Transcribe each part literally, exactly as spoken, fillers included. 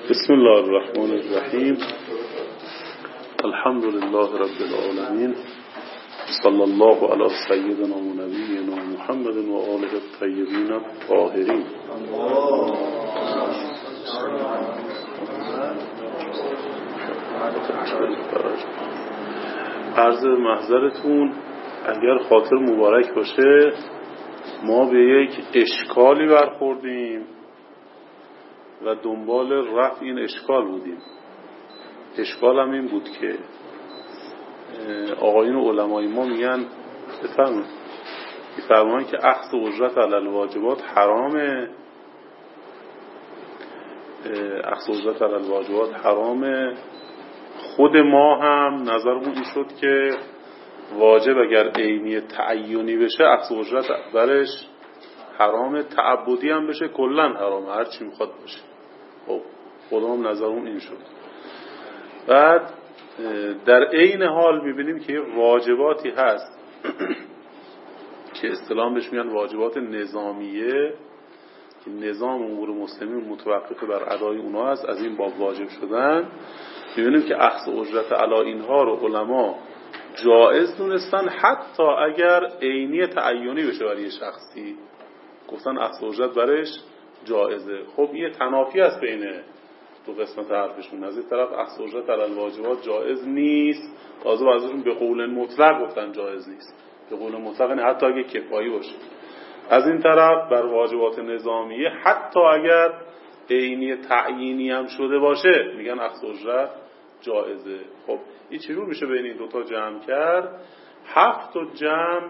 بسم الله الرحمن الرحیم. الحمد لله رب العالمین. صلی الله علی سیدنا و نبینا محمد و آله الطیبین الطاهرین. عرض محضرتون اگر خاطر مبارک باشه ما به یک اشکالی برخوردیم و دنبال رفع این اشکال بودیم. اشکال هم این بود که آقایون علمای ما میگن بفرمایید میفرمایند که اخذ اجرت علی الواجبات حرامه. اخذ اجرت علی الواجبات حرامه. خود ما هم نظرمون این شد که واجب اگر عینی تعینی بشه اخذ اجرت برش حرامه، تعبدی هم بشه کلا حرامه، هر چی میخواد باشه. خب خودمون نظرمون این شد. بعد در عین حال میبینیم که واجباتی هست که اصطلاحاً بهش میگن واجبات نظامیه که نظام امور مسلمین متوقف بر ادای اونها است، از این باب واجب شدن. میبینیم که اخذ اجرت علی اینها رو علما جائز دونستن حتی اگر عینی تعینی بشه برای شخصی، گفتن اخذ اجرت برش جائزه. خب یه تنافی است بین دو قسمت حرفشون. از این طرف اخذ اجرت علی الواجبات جائز نیست، تازه بعضیشون به قول مطلق گفتن جائز نیست. به قول مطلق نه حتی اگه کفایی باشه. از این طرف بر واجبات نظامیه حتی اگر عینی تعیینی هم شده باشه میگن اخذ اجرت جائزه. خب این چجور میشه بین این دوتا جمع کرد؟ هفت و جمع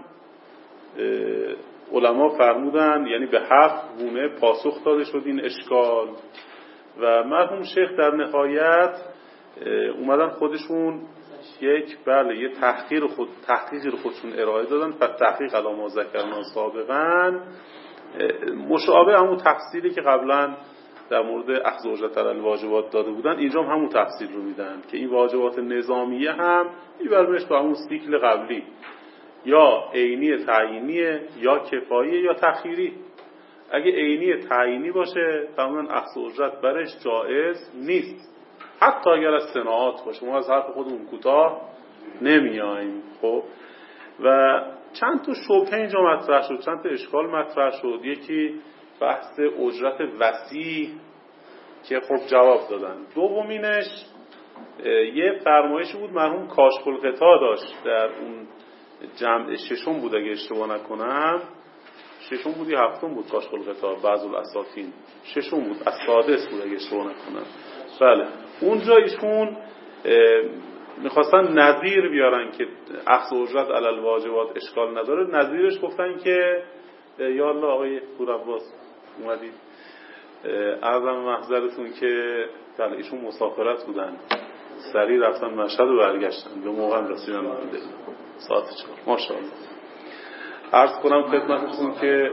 علما فرمودن، یعنی به هفت گونه پاسخ داده شد این اشکال و مرحوم شیخ در نهایت اومدن خودشون یک بله یه تحقیق خود تحقیقی رو خودشون ارائه دادن. پس تحقیق علی ما ذکرنا سابقا مشابه همون تفصیلی که قبلا در مورد اخذ اجرت علی الواجبات داده بودن، اینجا هم همون تفصیل رو میدن که این واجبات نظامیه هم میبرمش به همون سیکل قبلی، یا عینی تعیینیه یا کفاییه یا تخییری. اگه عینی تعیینی باشه تماما اخذ اجرت برش جائز نیست، حتی اگر از صناعات باشه. ما از حرف خودمون کوتاه نمیایم. خب و چند تا شبهه اینجا مطرح شد، چند تا اشکال مطرح شد. یکی بحث اجرت وسیع که خب جواب دادن. دومینش یه فرمایشی بود مرحوم کاشف الغطا داشت در اون جمع ششم بود اگه اشتباه نکنم، ششم بود یا هفتم بود کاشف الغطا بعض الاساطین، ششم بود از سادس بود اگه اشتباه نکنم. بله اونجا ایشون میخواستن نظیر بیارن که اخذ اجرت علی الواجبات اشکال نداره. نظیرش گفتن که یا الله آقای پورعباس اومدید، عرضم محضرتون که بله ایشون مسافرت بودن، سریع رفتن مشهد و برگشتن، به موقع رسیدن مانده ساعت چهار. ماشاءالله. عرض کنم خدمتتون که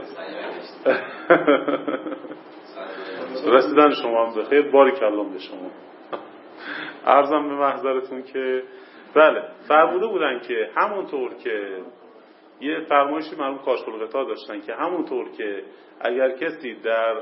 رسیدن شما هم بخیر، بارک الله به شما. عرضم به محضرتون که بله فرموده بودن که همونطور که یه فرمایشی مرحوم کاشف الغطا داشتن که همونطور که اگر کسی در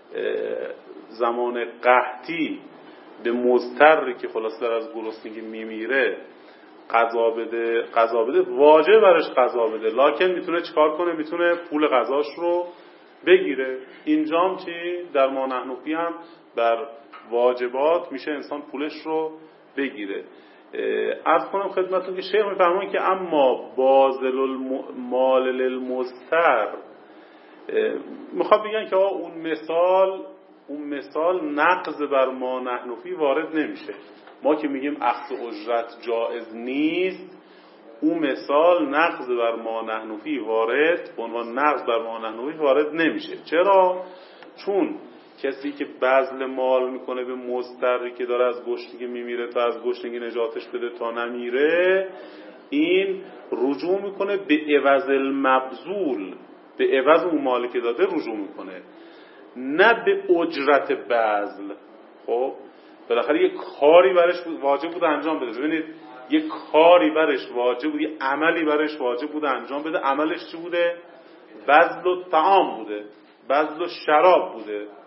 زمان قحطی به مضطری که خلاص در از گرسنگی میمیره قضا بده قضا بده واجب برش قضا بده، لکن میتونه چیکار کنه؟ میتونه پول قضاش رو بگیره. اینجام چی در ما نحن فی هم بر واجبات میشه انسان پولش رو بگیره. عرض کنم خدمتتون که شیخ میفرمایند که اما باذل المال للمضطر، میخواد بگن که اون مثال اون مثال نقض بر ما نحن فی وارد نمیشه. ما که میگیم اخذ اجرت جائز نیست، اون مثال نقض بر ما نحن فی وارد به عنوان نقض بر ما نحن فی وارد نمیشه. چرا؟ چون کسی که بذل مال میکنه به مضطری که داره از گشنگی میمیره تا از گشنگی نجاتش بده تا نمیره، این رجوع میکنه به عوض المبذول، به عوض اون مالی که داده رجوع میکنه، نه به اجرت بذل. خب بالاخره یه کاری برش واجب بود انجام بده. ببینید یه کاری برش واجب بود، یه عملی برش واجب بود انجام بده. عملش چی بوده؟ بذل و طعام بوده، بذل و شراب بوده.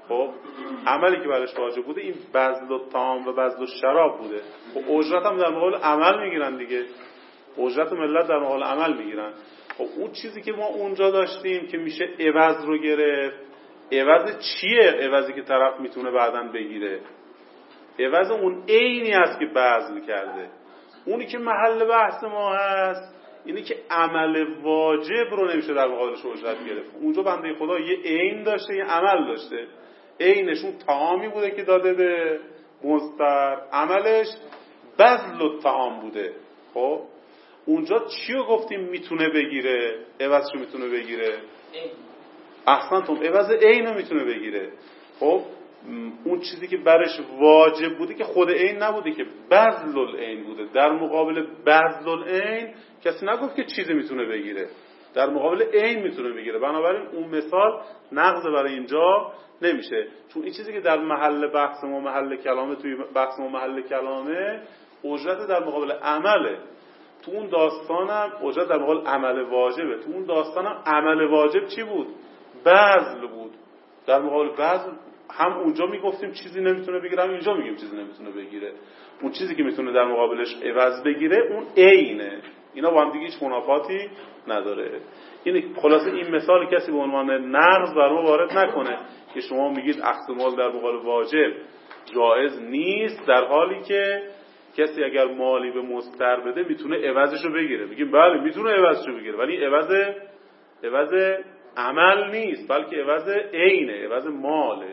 خب عملی که برش واجب بوده این بذل الطعام و بذل الشراب بوده. خب اجرت هم در مقابل عمل میگیرن دیگه، اجرت ملت در مقابل عمل میگیرن. خب اون چیزی که ما اونجا داشتیم که میشه عوض رو گرفت، عوض چیه؟ عوضی که طرف میتونه بعداً بگیره، عوض اون عینی است که بذل کرده. اونی که محل بحث ما هست اینی که عمل واجب رو نمیشه در مقابلش اجرت گرفت. اونجا بنده خدا یه عین داشته، یه عمل داشته. عینش اون طعامی بوده که داده به مضطر، عملش بذل الطعام بوده. خب اونجا چی رو گفتیم میتونه بگیره؟ عوضشو میتونه بگیره. احسنتم، عوض عین رو میتونه بگیره. خب اون چیزی که برش واجب بوده که خود عین نبوده، که بذل العین بوده. در مقابل بذل العین کسی نگفت که چیزی میتونه بگیره، در مقابل عین میتونه بگیره. بنابراین اون مثال نقض برای اینجا نمیشه، چون این چیزی که در محل بحث ما محل کلامه، توی بحث ما محل کلامه اجرت در مقابل عمله. تو اون داستانم اجرت در مقابل عمل واجبه. تو اون داستانم عمل واجب چی بود؟ بذل بود. در مقابل بذل هم اونجا میگفتیم چیزی نمیتونه بگیره، هم اینجا میگیم چیزی نمیتونه بگیره. اون چیزی که میتونه در مقابلش عوض بگیره اون عینه. اینا با هم دیگه هیچ منافاتی نداره. این خلاصه این مثال کسی به عنوان نقض بر ما وارد نکنه که شما میگید اخذ مال در مقابل واجب جایز نیست، در حالی که کسی اگر مالی به مضطر بده میتونه عوضشو بگیره. میگیم بله میتونه عوضشو بگیره، ولی عوض عوض عمل نیست، بلکه عوض عینه، عوض ماله.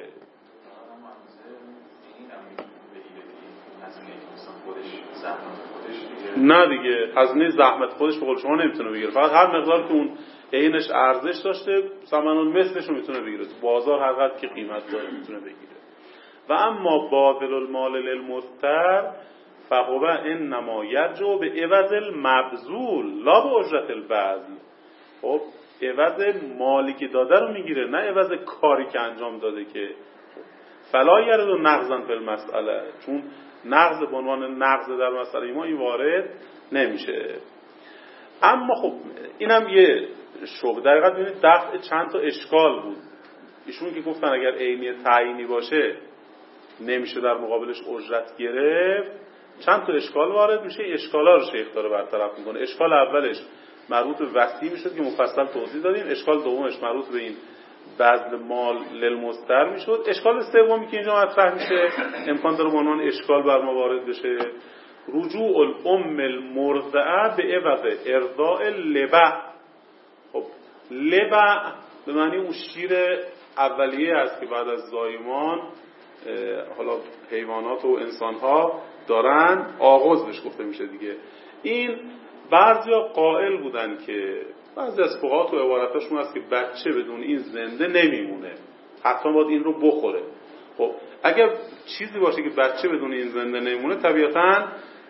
نه دیگه، هزینه زحمت خودش به قول شما نمیتونه بگیره، فقط هر مقدار که اون عینش ارزش داشته ثمن مثلش رو میتونه بگیره. تو بازار هر قدر که قیمت داره میتونه بگیره. و اما باذل المال للمضطر فهو انما یرجع به عوض المبذول لا به اجرت البذل. خب عوض مالی که داده رو میگیره، نه عوض کاری که انجام داده. که فلا یرد و نقضا فی المسئله، چون نقض به عنوان نقض در مسئله ما این وارد نمیشه. اما خب اینم یه شوق در حقیقت ببینید دفع چند تا اشکال بود. ایشون که گفتن اگر عینی تعیینی باشه نمیشه در مقابلش اجرت گرفت، چند تا اشکال وارد میشه. اشکالا رو شیخ داره برطرف میکنه. اشکال اولش مربوط به وصی میشد که مفصل توضیح دادیم. اشکال دومش مربوط به این بذل مال للمضطر میشد. اشکال سومی که اینجا مطرح میشه امکان داره به عنوان اشکال بر ما وارد بشه، رجوع الام المرضعه به عوض ارضاء لبع. خب لبع به معنی اون شیر اولیه است که بعد از زایمان حالا حیوانات و انسان‌ها دارن آغاز بهش گفته میشه دیگه. این بعضیا قائل بودن که بعضی از فقها تو عبارتاشون هست که بچه بدون این زنده نمیمونه، حتما باید این رو بخوره. خب اگر چیزی باشه که بچه بدون این زنده نمیمونه، طبیعتاً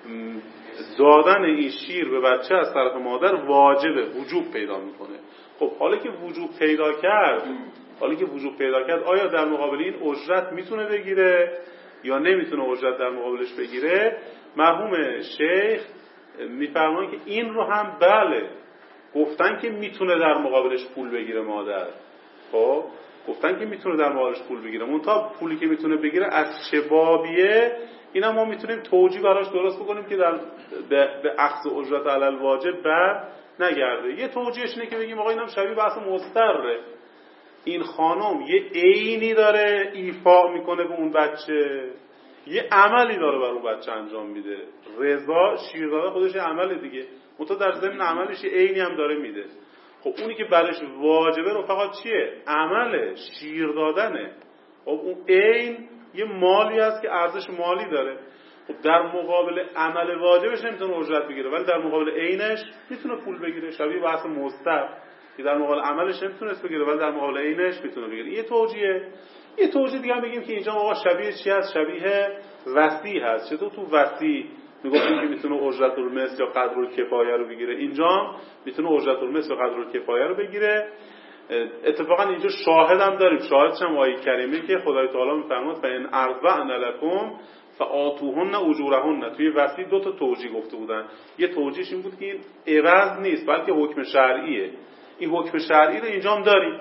دادن این شیر به بچه از طرف مادر واجبه، وجوب پیدا میکنه. خب حالا که وجوب پیدا کرد حالا که وجوب پیدا کرد آیا در مقابل این اجرت میتونه بگیره یا نمیتونه اجرت در مقابلش بگیره؟ مرحوم شیخ میفرمایند که این رو هم بله گفتن که میتونه در مقابلش پول بگیره مادر. خب گفتن که میتونه در مقابلش پول بگیره، منتها پولی که میتونه بگیره از چه بابیه اینا ما میتونیم توجیه براش درست بکنیم که در به, به اخذ اجرت علی الواجب بر نگرده. یه توجیهش اینه که بگیم آقا اینم شبیه بحث مضطره، این خانم یه عینی داره ایفا میکنه به اون بچه، یه عملی داره بر اون بچه انجام میده. رضا شیر داده خودش عمل دیگه، منتها در ضمن عملش یه عینی هم داره میده. خب اونی که برش واجبه رو فقط چیه؟ عمله، شیر دادنه. خب اون عین یه مالی هست که ارزش مالی داره. خب در مقابل عمل واجبش نمیتونه اجرت بگیره، ولی در مقابل عینش میتونه پول بگیره. شبیه بحث مستر که در مقابل عملش نمیتونه بگیره ولی در مقابل عینش میتونه بگیره. یه توجیه. یه توجیه دیگه هم بگیم که اینجا آقا شبیه چی هست؟ شبیه وصی هست. چطور تو وصی میگفتیم که میتونه اجرت المثل یا قدر الکفایه رو بگیره، اینجا میتونه اجرت المثل یا قدر الکفایه رو بگیره. اتفاقا اینجا شاهد هم داریم، شاهدش هم آیه کریمه که خدای تعالی میفرماد فإن أرضعن لكم فآتوهن اجورهن. توی وصی دو تا توجیه گفته بودن. یه توجیهش این بود که این عوض نیست بلکه حکم شرعیه. این حکم شرعی رو اینجا هم داریم.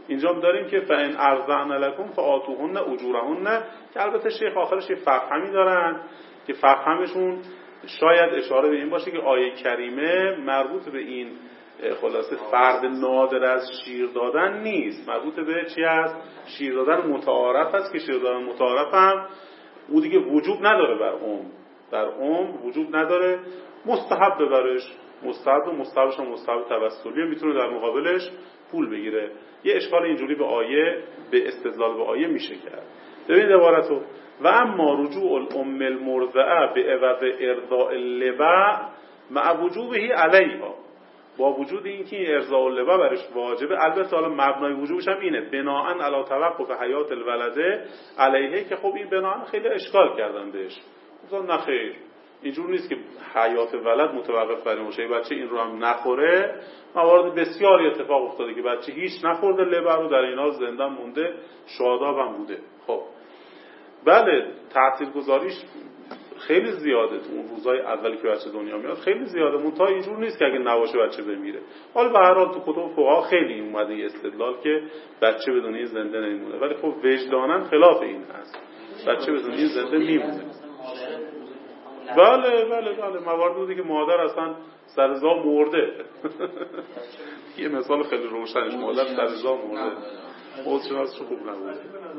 اینجا داریم که فإن ارضعن لكم فآتوهن اجورهن، که البته شیخ آخرش یه فقهمی دارن که فقهمشون شاید اشاره به این باشه که آیه کریمه مربوط به این خلاصه فرد نادر از شیر دادن نیست، مربوط به چی است؟ شیر دادن متعارف است، که شیر دادن متعارف هم او دیگه وجوب نداره بر عمر، در عمر وجوب نداره، مستحب ببرش، مستحب و مستحبش هم مستحب توسلی، میتونه در مقابلش پول بگیره. یه اشکال اینجوری به آیه، به استدلال به آیه میشه کرد. ببینید عبارتو: و اما رجوع الام المرضعه به عوض ارضاء اللبع مع وجوبه علیها، با وجود اینکه ارضاء اللبع برش واجبه، البته حالا مبنای وجوبش هم اینه بناءً علی توقف حیات الولده علیه، که خب این بناءً خیلی اشکال کردن بهش، گفتن نخیر اینجور نیست که حیات ولد متوقف بر این باشه، بچه این رو هم نخوره. موارد بسیاری اتفاق افتاده که بچه هیچ نخورده لبع رو، در این حال زنده مونده، شاداب هم بوده. خب بله تاثیرگذاریش خیلی زیاده، تو اون روزای اولی که بچه دنیا میاد خیلی زیاده، منتها اینجور نیست که اگه نباشه بچه بمیره. حالا به هر حال تو کتب فقها خیلی این اومده یه استدلال که بچه بدون این زنده نمیمونه، ولی خب وجداناً خلاف این هست، بچه بدون این زنده میمونه. بله بله بله موارد بوده که مادر اصلا سرزا مرده. یه مثال خیلی روشنش، مادر سرزا مرده، خودشناسش خوب نبوده.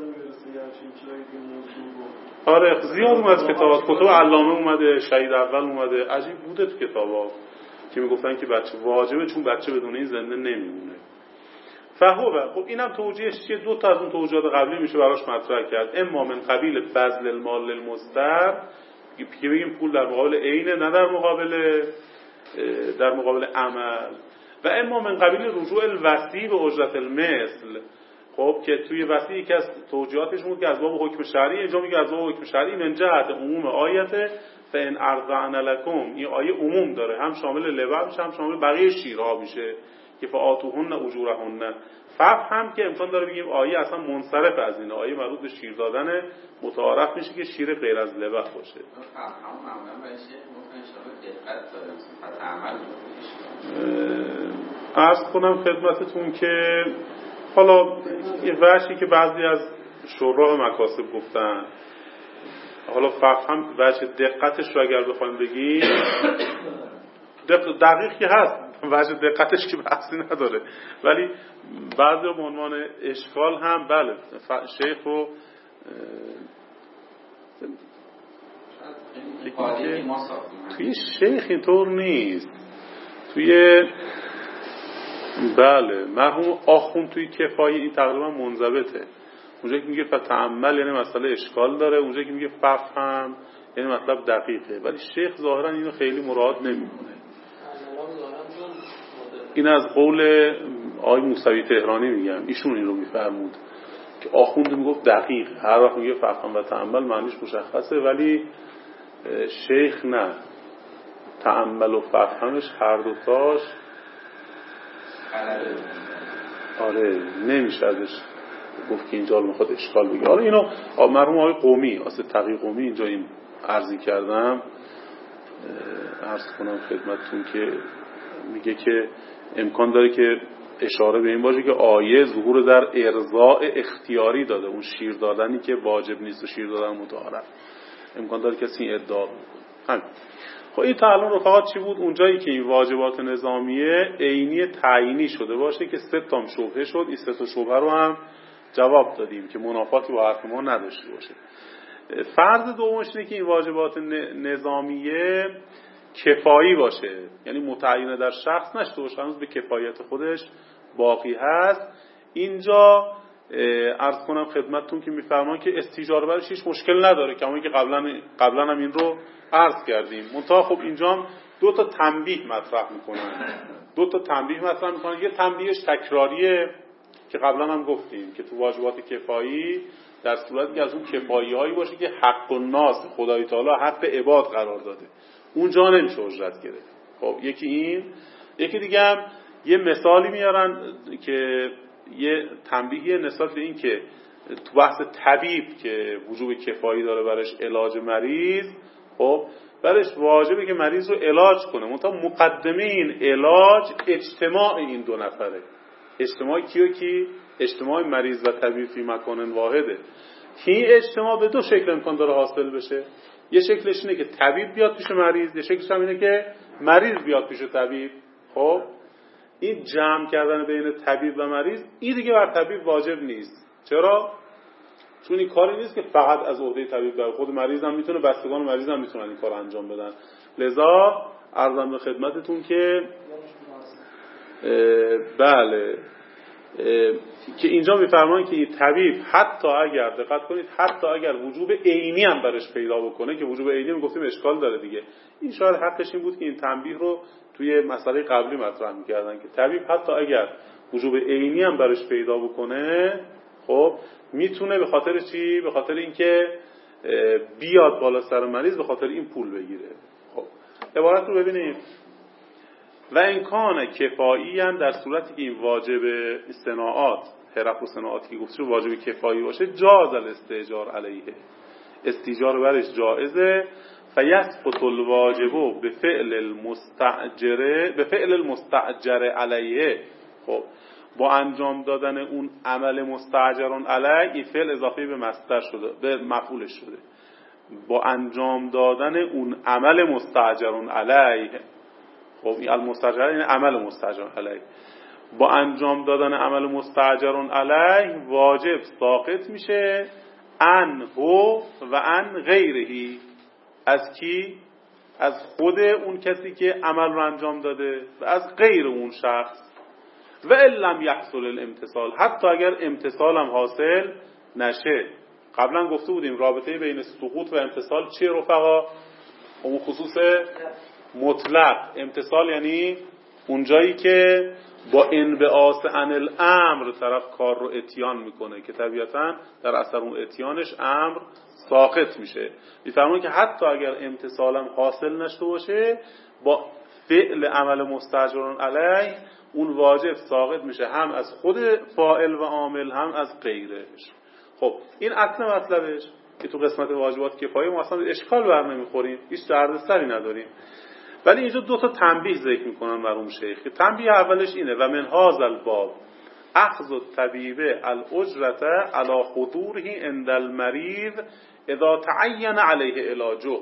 آره زیاد اومد کتاب، کتاب علامه اومده، شهید اول اومده، عجیب بوده تو کتابا که میگفتن که بچه واجبه چون بچه بدون این زنده نمیمونه. فهوه، خب اینم توجیهش چیه؟ دو تا از اون توجیهات قبلی میشه براش مطرح کرد. اما من قبیل بذل المال للمضطر، که بگیم پول در مقابل عینه نه در مقابل در مقابل عمل، و اما من قبیل رجوع الوصی به اجرت المثل. خب که توی وصی یکی از توجیهاتش بود که از باب حکم شرعی، اینجا میگه از باب حکم شرعی من جهت عموم آیته فإن ارضعن لكم، این آیه عموم داره، هم شامل لبع میشه هم شامل بقیه شیرها میشه که فآتوهن اجورهن. فهم که امکان داره بگیم آیه اصلا منصرف از این، آیه مربوط به شیر دادن متعارف میشه که شیر غیر از لبع باشه. عرض کنم خدمتتون که حالا یه وجهی که بعضی از شراح مکاسب گفتن، حالا فهم وجه دقتش رو اگر بخوایم بگیم دق... دقیق که هست، وجه دقتش که بحثی نداره، ولی بعضی به عنوان اشکال هم بله شیخ رو توی شیخ اینطور نیست، توی بله مرحوم آخوند توی کفایه این تقریبا منضبطه، اونجا که میگه فتعمل یعنی مسئله اشکال داره، اونجا که میگه فهم یعنی مطلب دقیقه، ولی شیخ ظاهرا اینو خیلی مراد نمیمونه. این از قول آقای موسوی تهرانی میگم، ایشون این رو میفرمود که آخوند میگفت دقیق، هر وقت میگه فهم و تعمل معنیش مشخصه، ولی شیخ نه، تعمل و فهمش هر دوتاش آره نمیشه ازش گفت که اینجا میخواد اشکال بگه. حالا اینو مرحوم آقای قومی اصل تقی قومی اینجا این عرضی کردم، عرض کنم خدمتتون که میگه که امکان داره که اشاره به این باشه که آیه ظهور در ارضاء اختیاری داده، اون شیر دادنی که واجب نیست و شیر دادن متعارف، امکان داره کسی این ادعا کنه. خب این تعلم رفاقات چی بود؟ اونجایی که این واجبات نظامیه عینی تعیینی شده باشه که سه تام شبهه شد، این سه تا شبهه رو هم جواب دادیم که منافاتی با حرف ما نداشته باشه. فرض دومش اینه که این واجبات نظامیه کفایی باشه، یعنی متعین در شخص نشده باشه، هنوز به کفایت خودش باقی هست. اینجا عرض کنم خدمتتون که میفرمان که استیجاره برش هیچ مشکل نداره، کما اینکه قبلا قبلا هم این رو عرض کردیم. منتها خب اینجا دو تا تنبیه مطرح میکنن، دو تا تنبیه مطرح میکنن. یه تنبیهش تکراریه که قبلا هم گفتیم که تو واجبات کفایی در صورتی که از اون کفایی هایی باشه که حق الناس خدای تعالی حق عباد قرار داده، اونجا نمیشه اجرت گرفت. خب یکی این، یکی دیگه هم یه مثالی میارن که یه تنبیهی نسبت به این که تو بحث طبیب که وجوب کفایی داره برش علاج مریض، خب برش واجبه که مریض رو علاج کنه، منتها مقدمه این علاج اجتماع این دو نفره. اجتماع کیو کی؟ اجتماع مریض و طبیب فی مکان واحده. این اجتماع به دو شکل امکان داره حاصل بشه. یه شکلش اینه که طبیب بیاد پیش مریض، یه شکلش هم اینه که مریض بیاد پیش طبیب. خب این جمع کردن بین طبیب و مریض این دیگه بر طبیب واجب نیست. چرا؟ چون این کاری نیست که فقط از عهده طبیب بره، خود مریض هم میتونه، بستگان مریض هم میتونن این کار انجام بدن. لذا عرضم به خدمتتون که بله که اینجا میفرمان که طبیب حتی اگر دقت کنید حتی اگر وجوب عینی هم برش پیدا بکنه، که وجوب عینی میگفتیم اشکال داره دیگه، این شاید حقش این بود که این تنبیه رو توی مسئله قبلی مطرح میکردن که طبیب حتی اگر وجوب عینی هم برش پیدا بکنه خب میتونه به خاطر چی؟ به خاطر اینکه بیاد بالا سر مریض به خاطر این پول بگیره. خب عبارت رو ببینیم. و امکان کفایی هم در صورتی که این واجب صناعات حرف و صناعاتی که گفتیم واجب کفایی باشه جاز الاستئجار علیه، استیجار برش جائزه. فیسقط الواجب به فعل المستأجر به فعل المستأجر علیه. خب با انجام دادن اون عمل مستأجرون علیه این فعل اضافه به مصدر شده، به مفعولش شده. با انجام دادن اون عمل مستأجرون علیه، خب این المستأجر این عمل مستأجرون علیه، با انجام دادن عمل مستأجرون علیه واجب ساقط میشه عن هو و عن غیرهی. از کی؟ از خود اون کسی که عمل رو انجام داده و از غیر اون شخص. و ان لم یحصل الامتصال، حتی اگر امتصال هم حاصل نشه. قبلا گفته بودیم رابطه بین سقوط و امتصال چیه رفقا؟ اون خصوص مطلق. امتصال یعنی اونجایی که با انبعاث عن الامر طرف کار رو اتیان میکنه که طبیعتا در اثر اون اتیانش امر ساقط میشه. میفرمونه که حتی اگر امتصالم حاصل نشده باشه با فعل عمل مستأجرون علیه اون واجب ساقط میشه، هم از خود فاعل و عامل هم از غیرش. خب این اصل مطلبش که تو قسمت واجبات کفایه ما اصلا اشکال بر نمیخوریم، هیچ دردسری نداریم. ولی اینجا دو تا تنبیه ذکر میکنن مرحوم شیخ. تنبیه اولش اینه و من هذا الباب اخذ الطبیب الاجرة على حضوره عند المریض اذا تعین علیه علاجه.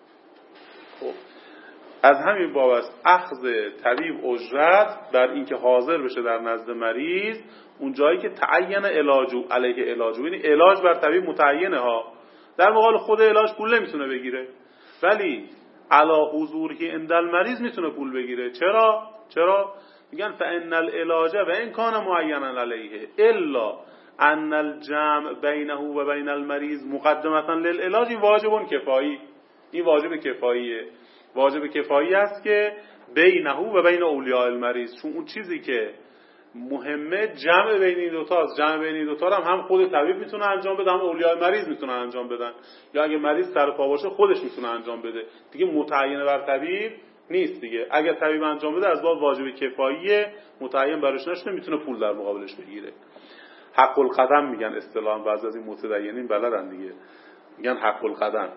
خب از همین باب است اخذ طبیب اجرت بر اینکه حاضر بشه در نزد مریض اون جایی که تعین علاجه علیه علاجه، یعنی علاج بر طبیب متعینه ها، در مقابل خود علاج پول نمیتونه بگیره، ولی علی حضوره عند المریض میتونه پول بگیره. چرا؟ چرا؟ میگن فان العلاج و ان کان معینا علیه الا ان الجمع بینه و بین المریض مقدمتا للعلاج واجب کفایی. این واجب کفاییه، واجب کفایی است که بینه و بین اولیاء المریض، چون اون چیزی که مهمه جمع بین این دوتا است. جمع بین این دوتا هم هم خود طبیب میتونه انجام بده هم اولیاء مریض میتونه انجام بدن، یا اگه مریض سر پا باشه خودش میتونه انجام بده دیگه، متعین بر طبیب نیست دیگه. اگر طبیب انجام بده از باب واجب کفاییه، متعین براش نشونه میتونه پول در مقابلش بگیره. حق القدم میگن اصطلاحا، بعضی از این متدینین بلدن دیگه، میگن حق القدم،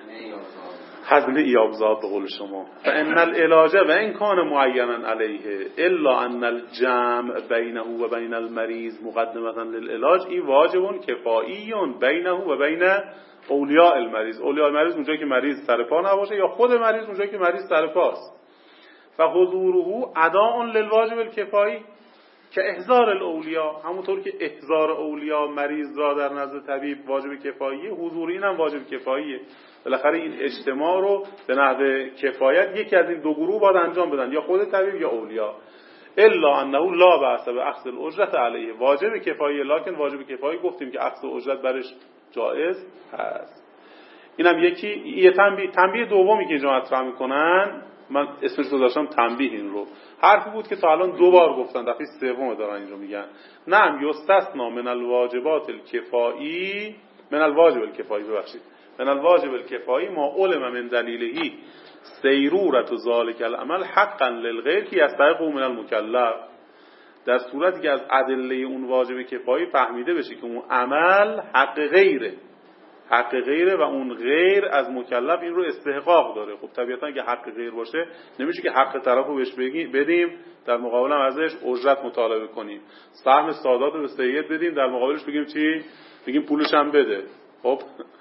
هزینه ایابزاد به قول شما. فان العلاج و ان کان معینا علیه الا ان الجمع بینه و بین المریض مقدمتا للعلاج این واجب کفایی بینه و بین اولیاء المریض. اولیاء المریض اونجایی که مریض سر پا نباشه یا خود مریض اونجایی که مریض سر پاست. فحضوره اداء للواجب الکفایی که احضار الاولیاء، همونطور که احضار اولیاء مریض را در نزد طبیب واجب کفاییه، حضور این هم واجب کفاییه. بالاخره این اجتماع رو به نحو کفایت یکی از این دو گروه باید انجام بدن، یا خود طبیب یا اولیاء. الا انه لا بأس باخذ الاجرة علیه، واجب کفاییه، لکن واجب کفایی گفتیم که اخذ اجرت برش جائز هست. اینم یکی. یه تنبیه تنبیه دومی که اینجا مطرح میکنن، من اسمش رو داشتم تنبیه، این رو حرفی بود که تا الان دو بار گفتن، دفعه سوم دارن اینجا میگن نعم یستثنا من الواجبات الکفایی من الواجب الکفایی ببخشید من الواجب الکفایی ما علم من دلیلهی سیرورت و ذالک العمل حقا للغیر که یستحق من المکلف، در صورتی که از ادله اون واجب کفایی فهمیده بشه که اون عمل حق غیره، حق غیره و اون غیر از مکلف این رو استحقاق داره. خب طبیعتا اگه حق غیر باشه نمیشه که حق طرفو بهش بدیم در مقابل هم ازش اجرت مطالبه کنیم. سهم سادات رو به سید بدیم در مقابلش بگیم چی؟ بگیم پولش هم بده. خب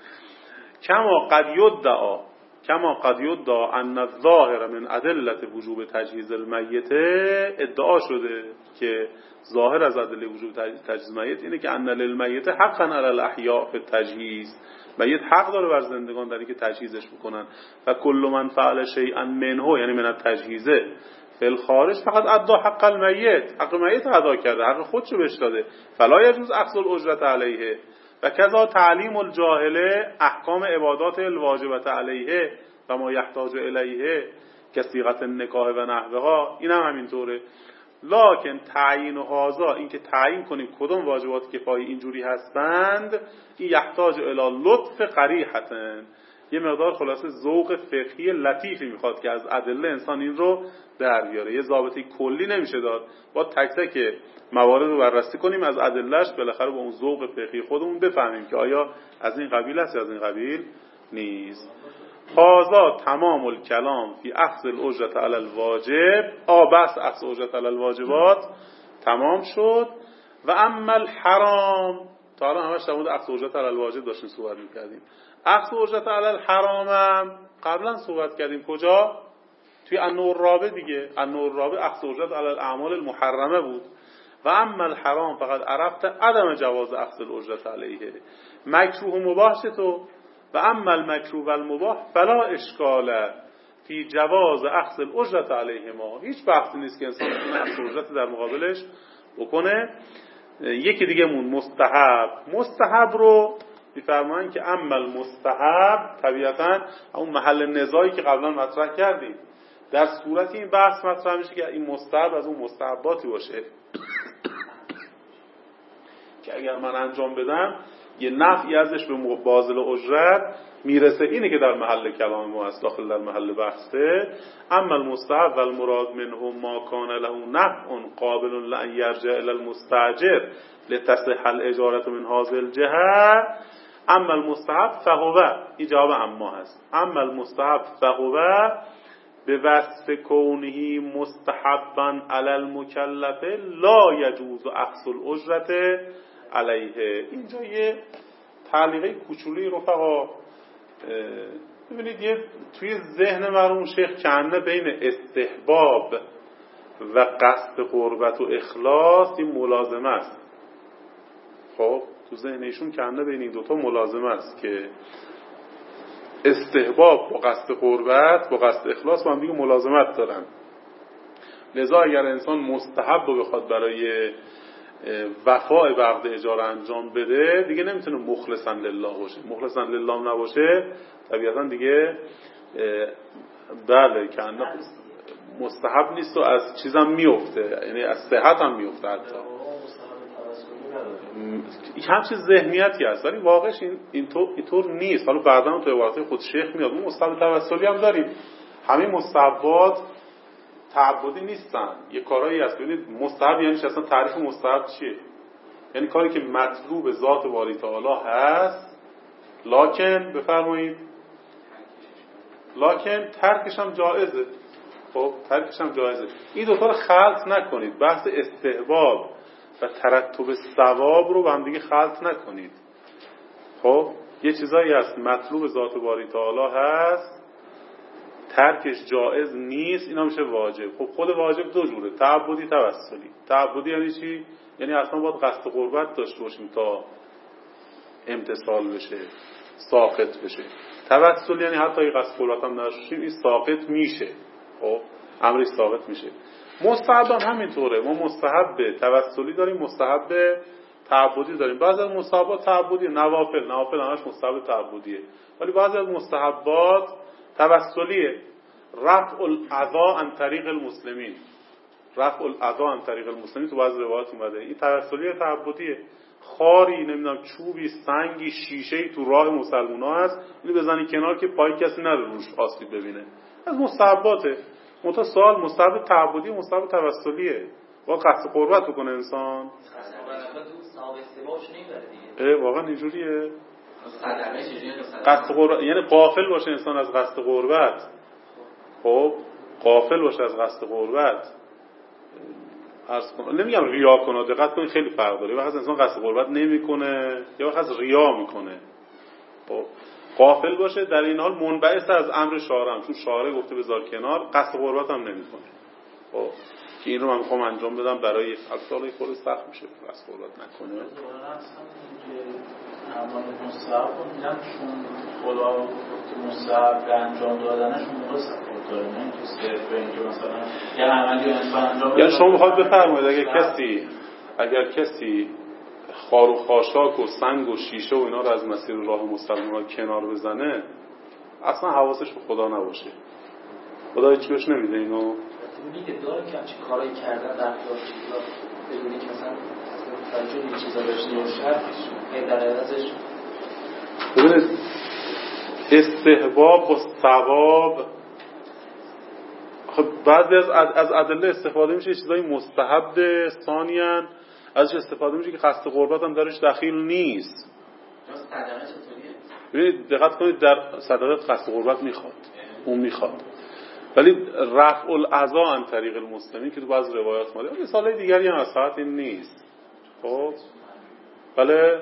کما قد یدعا کما قد یدعا ان الظاهر من ادله وجوب تجهیز المیت، ادعا شده که ظاهر از ادله وجوب تجهیز میت اینه که ان للمیت حقا علی الاحیاء فی التجهیز، میت حق داره بر زندگان در اینکه تجهیزش بکنن. و کل من فعل شیئا منه یعنی من التجهیز فی الخارج فقط ادا حق المیت، حق میت ادا کرده، حق خودشو بهش داده. فلا یجوز اخذ الاجرت علیه. و کذا تعلیم الجاهله احکام عبادات الواجبت علیه و ما یحتاج الیه کصیغت النکاح و نحوها، این هم همینطوره. لکن تعیین و هازا، این که تعیین کنیم کدوم واجبات کفایی اینجوری هستند، این یحتاج الی لطف قریحتن، یه مقدار خلاصه ذوق فقهی لطیفی میخواد که از ادله انسان این رو در بیاره. یه ضابطه کلی نمیشه داد، با تک تک موارد رو بررسی کنیم از ادلهش، بالاخره با اون ذوق فقهی خودمون بفهمیم که آیا از این قبیل است یا از این قبیل نیست. هذا تمام الکلام فی اخذ الاجرت علی الواجب، آ بس اخذ اجرت علی الواجبات تمام شد. و اما الحرام، تا الان همش در مورد اخذ اجرت علی الواجب داشتیم صحبت می‌کردیم. اخذ اجرت علی الحرام هم قبلا صحبت کردیم. کجا؟ توی النوع الرابع دیگه. النوع الرابع اخذ اجرت علی الاعمال المحرمه بود. و اما الحرام فقط عرفت عدم جواز اخذ الاجرت علیه، مکروه و مباح تو. و اما المکروه و المباح فلا اشکال فی جواز اخذ الاجرت علیه ما، هیچ بحثی نیست که انسان اخذ اجرت در مقابلش بکنه. یکی دیگه مون مستحب. مستحب رو میفرمایند که اما المستحب طبیعتا اون محل نزاعی که قبلا مطرح کردیم، در صورتی این بحث مطرح میشه که این مستحب از اون مستحباتی باشه که اگر من انجام بدم یه نفعی ازش به بازل اجرت میرسه. اینه که در محل کلام ما است، داخل در محل بحثه. اما المستحب و المراد منه ما کان له نفع قابل لان یرجع الی المستاجر لتصح الاجاره من هذه الجهه. اما المستحب فهو، این جواب اما هست. اما المستحب فهو به وصف کونه مستحبا علی المکلف لا یجوز اخذ الاجرت علیه. اینجا یه تعلیقه کوچولی رفقا ببینید، یه توی ذهن مرحوم شیخ کنه بین استحباب و قصد قربت و اخلاص این ملازمه است. خب تو ذهن ایشون کنه بین این دوتا ملازمه است که استحباب با قصد قربت با قصد اخلاص با هم دیگه ملازمت دارن. لذا اگر انسان مستحب رو بخواد برای وفاء به عقد اجاره انجام بده، دیگه نمیتونه مخلصا لله باشه. مخلصا لله نباشه طبیعتا دیگه بله که مستحب نیست و از چیزم میفته، یعنی از صحت هم میفته. حتی این همچین ذهنیتی هست ولی واقعش این اینطور اینطور نیست. حالا بعدا تو عبارات خود شیخ میاد ما مستحب توسلی هم داریم. همه مستحبات تعبدی نیستن، یه کارهایی هست. ببینید مستحب یعنی اصلا تعریف مستحب چیه؟ یعنی کاری که مطلوب ذات باری تعالی هست لکن بفرمایید لکن ترکش هم جایزه. خب ترکش هم جایزه. این دو تا رو خلط نکنید. بحث استحباب و ترتب ثواب رو با هم دیگه خلط نکنید. خب یه چیزایی هست مطلوب ذات باری تعالی هست، ترکش جایز نیست، اینا میشه واجب. خب خود واجب دو جوره، تعبدی توسلی. تعبدی یعنی چی؟ یعنی اصلا باید قصد قربت داشته باشیم تا امتثال بشه، ساقط بشه. توسل یعنی حتی اگه قصد قربت هم نداشتیم این ساقط میشه. خب امرش ساقط میشه. مستحب هم همینطوره. ما مستحب توسلی داریم، مستحب تعبدی داریم. بعضی از مستحبات تعبدی، نوافل نوافل همش مستحب تعبدیه، ولی بعضی از مستحبات توسلیه. رفع الاذى عن طریق المسلمین، رفع الاذى عن طریق المسلمین تو بعضی روایات اومده. این توسلیه تعبدیه. خاری نمیدونم چوبی سنگی شیشه‌ای تو راه مسلمونا هست، اینو بزنی کنار که پای کسی نره روش آسیب ببینه. از مستحباته. منتها سوال مستحب تعبدی مستحب توسلیه. با قصد قربت بکنه انسان. اه واقعا اینجوریه. صدقه چجوری قصد قربت یعنی غافل باشه انسان از قصد قربت. خب غافل باشه از قصد قربت. عرض کنم نمیگم ریا کنه، دقت کنید خیلی فرق داره. وقتی انسان قصد قربت نمیکنه یا وقتی ریا میکنه. خب غافل باشه در این حال منبعث از امر شارع هم، چون شارع گفته بذار کنار، قصد قربت هم نمیکنه. خب که این رو من میخوام انجام بدم برای اصلا خود سخت میشه قصد قربت نکنه. اعمال مستحب میگن چون خدا رو گفت مستحب انجام دادنشون موقع سفر داره، نه اینکه صرف اینکه مثلا یه عملی انسان انجام بده. یعنی شما میخواد بفرمایید اگر کسی اگر کسی خار و خاشاک و سنگ و شیشه و اینا رو از مسیر راه مسلمان‌ها کنار بزنه، اصلا حواسش به خدا نباشه، خدا هیچ بهش نمیده اینو. میگه داره که چه کارایی کردن در رفتار چیزا بدونی که مثلا توجه به چیزا داشته باشه این در ازش. ببینید استحباب و ثواب، خب بعضی از از ادله استفاده میشه چیزای مستحب، ثانیاً ازش استفاده میشه که قصد قربت هم درش دخیل نیست. صدقه چطوریه؟ ببینید دقت کنید در صدقه قصد قربت میخواد، اون میخواد، ولی رفع الاذی عن طریق المسلمین که تو بعض روایات اومده. مثالای دیگری هم از ساعت این نیست. خب بله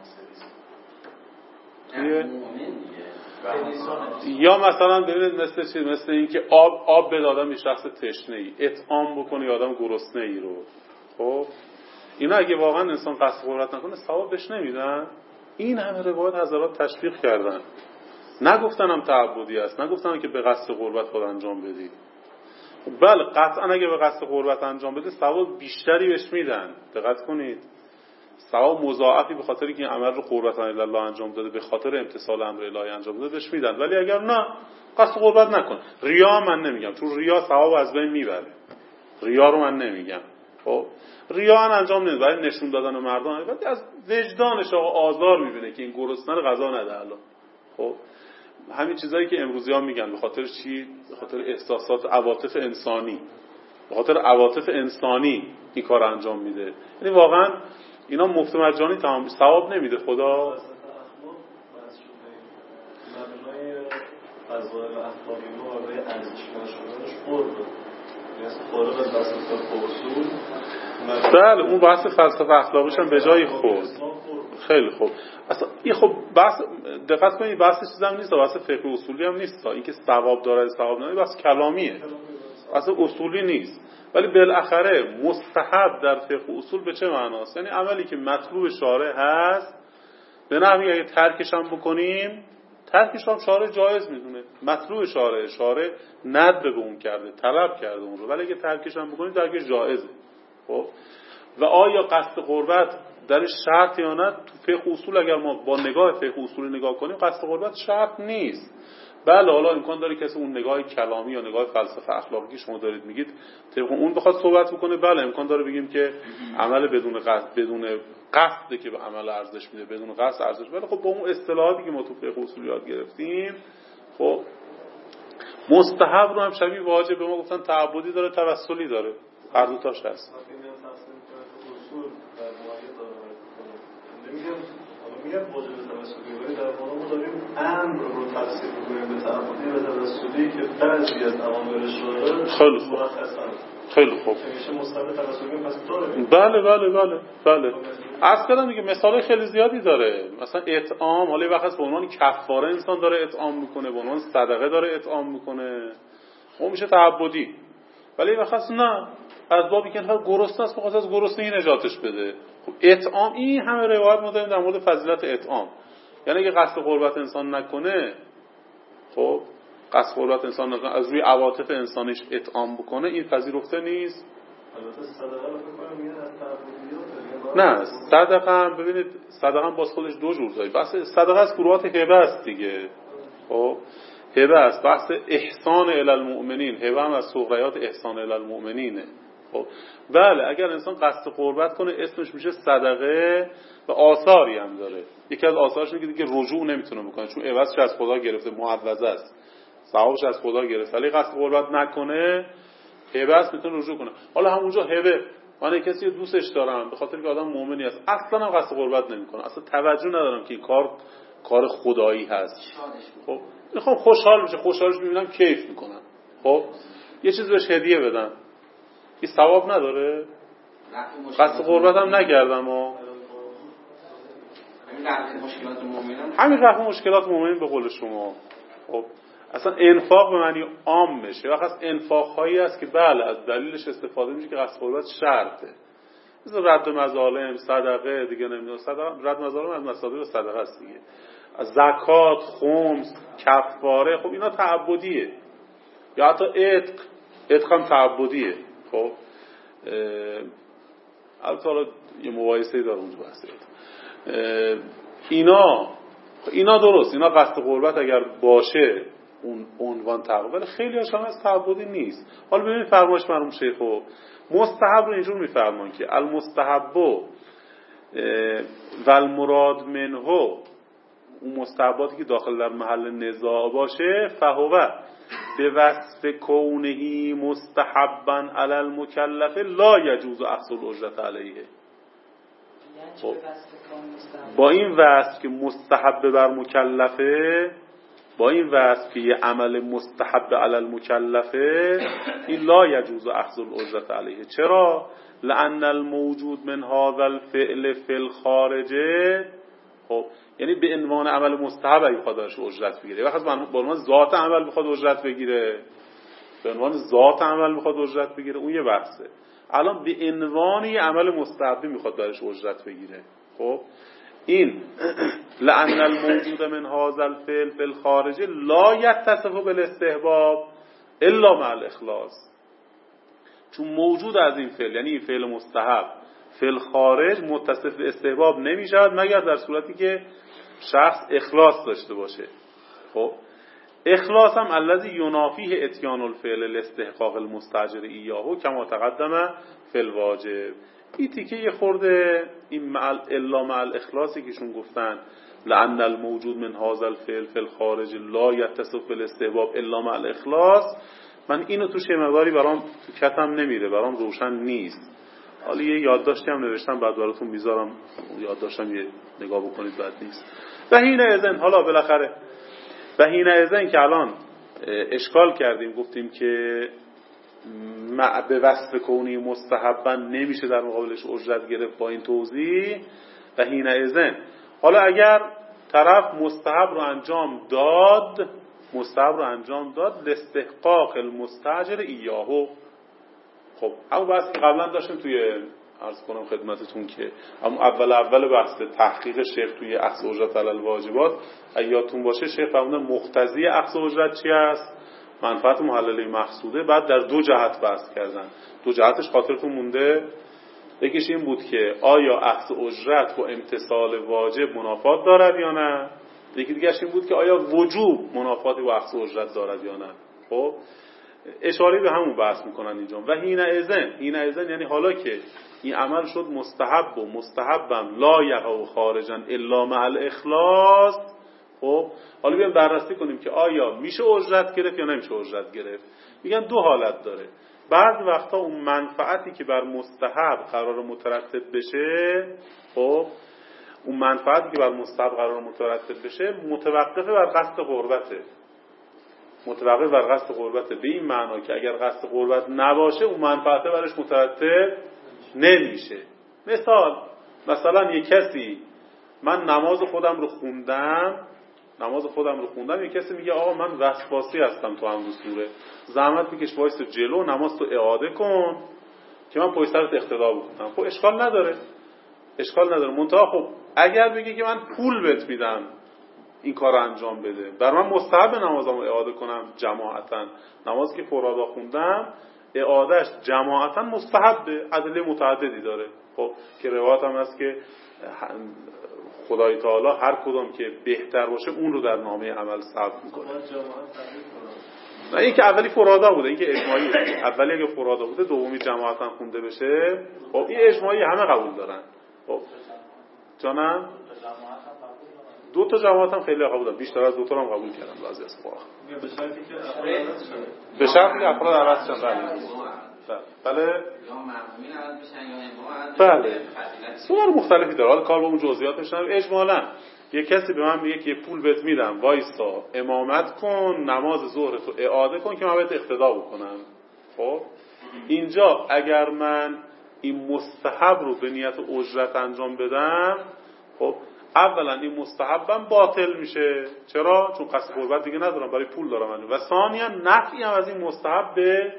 یا مثلا ببینید مثل چی، مثل این که آب آب به آدم یه شخص تشنه‌ای اطعام بکنه یا آدم گرسنه‌ای رو. خب اینا اگه واقعا انسان قصد قربت نکنه ثواب بهش نمیدن. این همه روایت حضرات تشویق کردن، نگفتن هم تعبدی است، نگفتن که به قصد قربت خود انجام بدی. بله قطعا اگه به قصد قربت انجام بده ثواب بیشتری بهش میدن. دقت کنید ثواب مضاعفی به خاطر که این عمل رو قربتاً الی الله انجام داده، به خاطر امتثال امر الهی انجام داده بهش میدن. ولی اگر نه قصد قربت نکن، ریا من نمیگم، چون ریا ثواب از بین میبره، ریا رو من نمیگم. خب ریا انجام نمیده برای نشون دادن مردم، ولی از وجدانش آقا آزار میبینه که این گرسنه رو غذا نده الان. خب همین چیزایی که امروزی ها میگن به خاطر چی؟ به خاطر احساسات عواطف انسانی، به خاطر عواطف انسانی این کار انجام میده. یعنی واقعا اینا مفت مجانی تمام ثواب نمیده خدا. فضایل اخلاقی و برای ارزشمند شدنش قرب خارج از بحث اصول. بله اون بحث فلسفه اخلاقیش هم به جای خورد. خیلی خوب. اصلا این خب بحث دقت کنید بحث چیزی هم نیست، بحث فقه اصولی هم نیست. اینکه ثواب داره ثواب نداره بحث کلامیه، اصلا اصولی نیست. ولی بالاخره مستحب در فقه اصول به چه معناست؟ یعنی عملی که مطلوب شارع هست به نحوی اگه ترکش هم بکنیم، ترکش هم شارع جایز میدونه، مطلوب شارع، شارع ندب به اون کرده، طلب کرده اون رو، ولی اگه ترکش هم بکنیم ترکش جایزه. خب و آیا قصد قربت درش شرط یا نه؟ تو فقه اصول اگر ما با نگاه فقه اصولی نگاه کنیم قصد قربت شرط نیست. بله حالا امکان داره کسی اون نگاه کلامی یا نگاه فلسفه اخلاقی شما دارید میگید طبق اون بخواد صحبت بکنه، بله امکان داره بگیم که عمل بدون قصد بدون قصد که به عمل ارزش میده، بدون قصد ارزش. ولی خب با اون اصطلاحاتی که ما تو فقه اصول یاد گرفتیم، خب مستحب رو هم شبیه واجب به ما گفتن تعبدی داره، توسلی داره، هر دو تاش هست. میگم واجب توسلی، ولی در واقع ما داریم امر رو تفسیر می‌کنیم به تعبدی و توسلی که بعضی از اوامر شارع خیلی خوب خیلی خوب میشه مستحب توسلی پس داره. بله بله بله بله عرض کردم دیگه مثال خیلی زیادی داره. مثلا اطعام، حالا یه وقت به عنوان کفاره انسان داره اطعام میکنه، به عنوان صدقه داره اطعام میکنه، اون میشه تعبدی. ولی وقت نه، از بابی که انها گرسنه است بخواد از گرسنگی نجاتش بده. خب اطعام، این همه روایت ما داریم در مورد فضیلت اطعام. یعنی اگه قصد قربت انسان نکنه، خب قصد قربت انسان نکنه، از روی عواطف انسانیش اطعام بکنه، این پذیرفته نیست. البته صدقه رو فکر کنم میگن از تعبدیات. نه صدقه هم ببینید، صدقه هم باز خودش دو جور داره. بحث صدقه از فروعات هبه است دیگه. خب هبه است، بحث احسان الی المؤمنین، هبه هم از صغریات احسان الی المؤمنینه. خب بله اگر انسان قصد قربت کنه اسمش میشه صدقه و آثاری هم داره. یکی از آثارش اینه که دیگه رجوع نمیتونه بکنه، چون عوضش از خدا گرفته، معوضه است، ثوابش از خدا گرفته. ولی قصد قربت نکنه هبه است، میتونه رجوع کنه. حالا همونجا هبه، من کسی دوستش دارم به خاطر که آدم مؤمنی است، اصلا هم قصد قربت نمیکنه، اصلا توجه ندارم که این کار کار خدایی هست. خب میخوام خوشحال بشه، خوشحالش میبینم کیف میکنم. خب یه چیز بهش هدیه بدم، این ثواب نداره؟ قصد قربت هم نکردم و همین رفع مشکلات مومن به قول شما. خب اصلا انفاق به معنی عام میشه. وقت از انفاق هایی است که بله از دلیلش استفاده میشه که قصد قربت شرطه، مثل رد مظالم، صدقه دیگه، نمیدونم صدقه، رد مظالم از مصادیق صدقه است دیگه، زکات، خمس، کفاره، خب اینا تعبدیه. یا حتی عتق، عتق هم تعبدیه. خب البته حالا یه مقایسه‌ای داره اونجا بحثه. اینا اینا درست، اینا قصد قربت اگر باشه اون عنوان تعبد، ولی خیلی هاش هم از تعبدی نیست. حالا ببینید فرمایش مرحوم شیخ مستحب رو اینجور میفرمان که المستحب و المراد منه، اون مستحباتی که داخل در محل نزاع باشه، فهو به وصف کونه مستحبا علی المکلف لا یجوز اخذ الاجرة علیه. خب با این وصف که مستحب بر مکلفه، با این وصف که یه عمل مستحب علی المکلفه، این لا یجوز اخذ الاجرة علیه. چرا؟ لان الموجود من هذا الفعل فی الخارج، خب یعنی به عنوان عمل مستحب اگه بخواد ازش اجرت بگیره، وقتی به عنوان ذات عمل بخواد اجرت بگیره، به عنوان ذات عمل بخواد اجرت بگیره، اون یه بحثه. الان به عنوان یه عمل مستحبی میخواد درش اجرت بگیره. خب این لأن الموجود من هذا الفعل فی الخارج لا یتصف بالاستحباب الا مع الاخلاص، چون موجود از این فعل، یعنی این فعل مستحب فی الخارج، متصف به استحباب نمیشود مگر در صورتی که شخص اخلاص داشته باشه. خب اخلاص هم الذی ینافیه اتیان الفعل الاستحقاق المستاجر ایاهو کما تقدم فی الواجب. این تیکه یه خورده این مع الا مع الاخلاصی که شون گفتن لأن الموجود من هذا الفعل فی الخارج لا یتصف بالاستحباب الا مع الاخلاص، من اینو توش یه مقداری برام تو کتم نمیره، برام روشن نیست. حالا یه یادداشتی هم نوشتم بعد براتون میذارم، یادداشتم یه نگاه بکنید بد نیست. و هین اذن، حالا بالاخره و هین اذن که الان اشکال کردیم، گفتیم که مع به وصف کونی مستحبا نمیشه در مقابلش اجرت گرفت با این توضیح. و هین اذن حالا اگر طرف مستحب رو انجام داد، مستحب رو انجام داد لاستحقاق المستاجر ایاهو، خب اما بحث که قبلا داشتیم توی عرض کنم خدمتتون که اما اول اول بحث تحقیق شیخ توی اخذ اجرت علی الواجبات، اگه یادتون باشه شیخ فرمودن مقتضی اخذ اجرت چی است؟ منفعت محلله مقصوده. بعد در دو جهت بحث کردن، دو جهتش خاطرتون مونده؟ یکیش این بود که آیا اخذ اجرت با امتثال واجب منافات دارد یا نه، یکی دیگه‌اش این بود که آیا وجوب منافاتی با اخذ اجرت دارد یا نه. خب اشاره به همون بحث میکنن اینجا. و هین اذن، هین اذن یعنی حالا که این عمل شد مستحب و مستحبم لا یقع خارجا الا مع الاخلاص، خب حالا بیایم بررسی کنیم که آیا میشه اجرت گرفت یا نمیشه اجرت گرفت. میگن دو حالت داره. بعضی وقتا اون منفعتی که بر مستحب قرار مترتب بشه، خب اون منفعتی که بر مستحب قرار مترتب بشه متوقفه بر قصد قربته، متوقف بر قصد قربته، به این معنا که اگر قصد قربت نباشه اون منفعته برش مترتب نمیشه. مثال مثلا یک کسی، من نماز خودم رو خوندم نماز خودم رو خوندم یک کسی میگه آقا من وسواسی هستم تو هم سوره، زحمت میکش وایس جلو نماز تو اعاده کن که من پشت سرت اقتدا بکنم. خب اشکال نداره، اشکال نداره. منتها خب اگر بگی که من پول بهت میدم این کار رو انجام بده، برای من مستحب نمازم رو اعاده کنم جماعتاً، نماز که فرادا خوندم اعادهش جماعتاً مستحبه، ادله متعددی داره. خب که روایت هم هست که خدای تعالی هر کدوم که بهتر باشه اون رو در نامه عمل ثبت میکنه. نه این که اولی فرادا بوده، این که اجماعی بوده. اولی اگه فرادا بوده دومی جماعتاً خونده بشه، خب این اجماعی همه قبول دارن. خب جانم دو تا جماعت هم خیلی قبول دارن، بیشتر از دو تا هم قبول کردن بعضی از فقها. به شرطی که به شرطی که افراد عوض شن. بله بله بله سوال مختلفی داره، حالا کار با اون جزئیاتش نداره. اجمالاً یه کسی به من میگه که یه پول بهت میدم وایسا امامت کن، نماز ظهر تو اعاده کن که من بهت اقتدا بکنم. خب اینجا اگر من این مستحب رو به نیت اجرت انجام بدم، خب اولا این مستحبم باطل میشه. چرا؟ چون قصد قربت دیگه ندارم، برای پول دارم انجام. و ثانیا نفعی هم از این مستحب به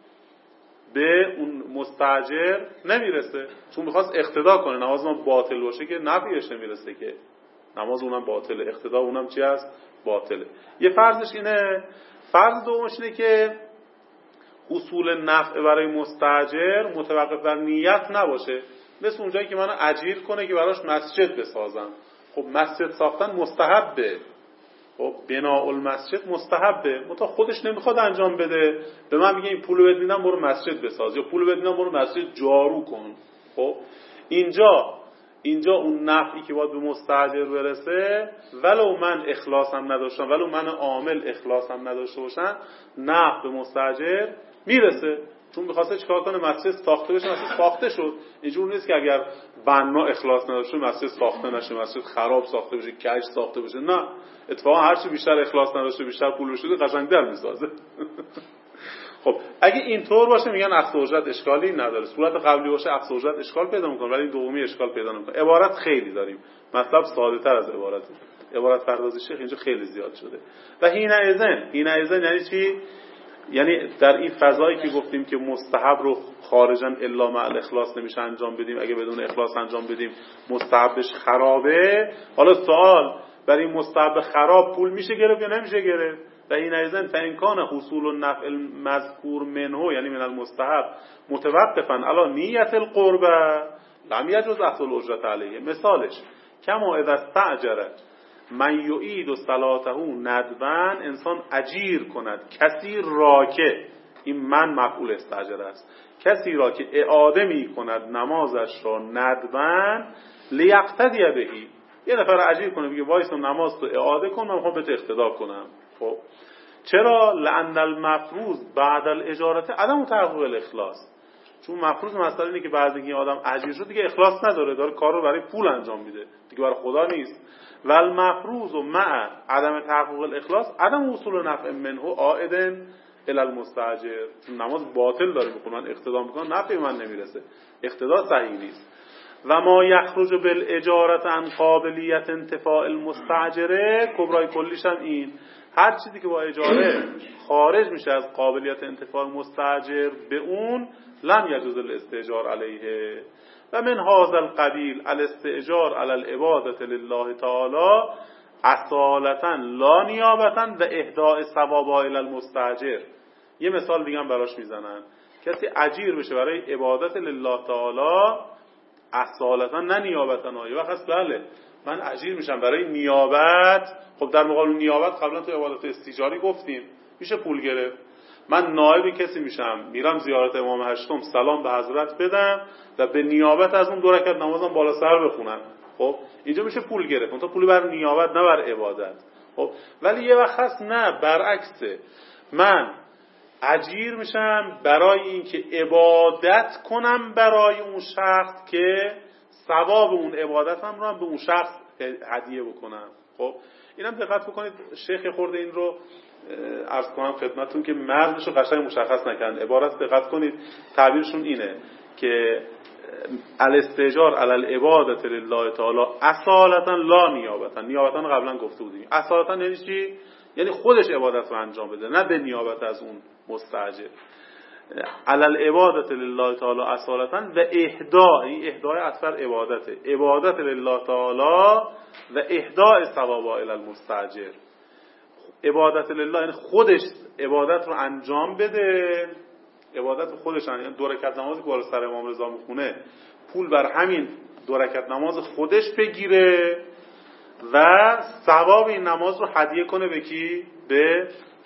به اون مستاجر نمیرسه، چون میخواست اقتدا کنه نماز من باطل باشه که نفعش نمیرسه، که نماز اونم باطله، اقتدا اونم چی هست؟ باطله. یه فرضش اینه. فرض دومش اینه که حصول نفع برای مستاجر متوقف بر نیت نباشه. مثل اونجایی که منو اجیر کنه که براش مسجد بسازم. خب مسجد ساختن مستحبه، خب بناء المسجد مستحبه، منتها خودش نمیخواد انجام بده، به من میگه این پولو بهت میدم برو مسجد بساز، یا پولو بهت میدم برو مسجد جارو کن. خب اینجا اینجا اون نفعی که باید به مستاجر برسه، ولو من اخلاصم نداشتم، ولو من عامل اخلاصم نداشته باشم، نفع به مستاجر میرسه، چون می‌خواسته چیکار کنه؟ مسجد ساخته بشه. مسجد ساخته شد. اینجور نیست که اگر بنا اخلاص نداشته مسجد ساخته نشه، مسجد خراب ساخته بشه، کج ساخته بشه. نه، اتفاقا هر چی بیشتر اخلاص نداشته، بیشتر پول بشه، قشنگ‌تر می‌سازه. خب اگه اینطور باشه میگن اخذ اجرت اشکالی نداره. صورت قبلی باشه اخذ اجرت اشکال پیدا می‌کنه، ولی دومی اشکال پیدا نمی‌کنه. عبارت خیلی داریم، مطلب ساده‌تر از عبارت. عبارت پردازی شیخ اینجا خیلی زیاد شده. و هینا اذن هینا اذن یعنی چی؟ یعنی در این فضایی که گفتیم که مستحب رو خارجاً الا مع الاخلاص نمیشه انجام بدیم، اگه بدون اخلاص انجام بدیم مستحبش خرابه. حالا سوال، برای این مستحب خراب پول میشه گرفت یا نمیشه گرفت؟ و این ایزن فانکان حصول النفع المذکور منه، یعنی من المستحب متوقفا علی نیت القربه لم یجوز اخذ الاجرت علیه. مثالش کما اذا استاجر من یعید صلاته ندبا، انسان اجیر کند کسی را که، این من مفعول استاجر است، کسی را که اعاده می کند نمازش را ندبا لیقتدی بهی، یه نفر اجیر کنه بگه وایس نماز تو اعاده کن من میخوام بهت اقتدا کنم. خب چرا؟ لأن المفروض بعد الاجارت عدم تحقق الاخلاص، چون مفروض مسئله اینه که بعد اینکه آدم اجیر شد دیگه اخلاص نداره، داره کار رو برای پول انجام میده، دیگه برای خدا نیست. و المفروض مع عدم تحقق الاخلاص عدم وصول نفع منه عائد الی المستاجر، چون نماز باطل داره میخونه، من اقتدا میکنم نفع من نمیرسه، اقتدا صحیح نیست. و ما یخرج بالاجاره عن قابلیت انتفاع المستاجره، کبرای کلیش هم این، هر چیزی که با اجاره خارج میشه از قابلیت انتفاع مستاجر به اون، لم یجوز الاستئجار علیه. و من هذا القبیل الاستئجار علی العبادة لله تعالی اصالتا لا نیابتا و اهداء ثوابها الی المستاجر. یه مثال دیگه هم براش میزنن، کسی اجیر بشه برای عبادت لله تعالی اصالتا نه نیابتا. یه وقت بله من اجیر میشم برای نیابت، خب در مقابل نیابت قبلا تو عبادت استیجاری گفتیم میشه پول گرفت. من نائب کسی میشم میرم زیارت امام هشتم سلام به حضرت بدم و به نیابت از اون دو رکعت نمازم بالا سر بخونم، خب اینجا میشه پول گرفت، اون پول بر نیابت نه بر عبادت. خب ولی یه وقت هست نه برعکسه، من اجیر میشم برای اینکه عبادت کنم برای اون شخص که ثواب اون عبادتم رو هم به اون شخص هدیه بکنم. خب اینم دقت بکنید، شیخ خورده این رو عرض کنم خدمتتون که مرزش رو قشنگ مشخص نکردن. عبارت دقت کنید تعبیرشون اینه که الاستئجار علی العبادة لله تعالی اصالتا لا نیابتا. نیابتا قبلا گفته بودیم، اصالتا یعنی چی؟ یعنی خودش عبادت رو انجام بده نه به نیابت از اون مستاجر. علی العبادة لله تعالی اصالتا و اهداء، این اهداء اصل عبادته، عبادت لله تعالی و اهداء ثوابا الی المستاجر. عبادت لله یعنی خودش عبادت رو انجام بده، عبادت رو خودش انجام، یعنی دو رکعت نمازی که بالا سر امام رضا میخونه پول بر همین دو رکعت نماز خودش بگیره و ثواب این نماز رو هدیه کنه به کی؟ به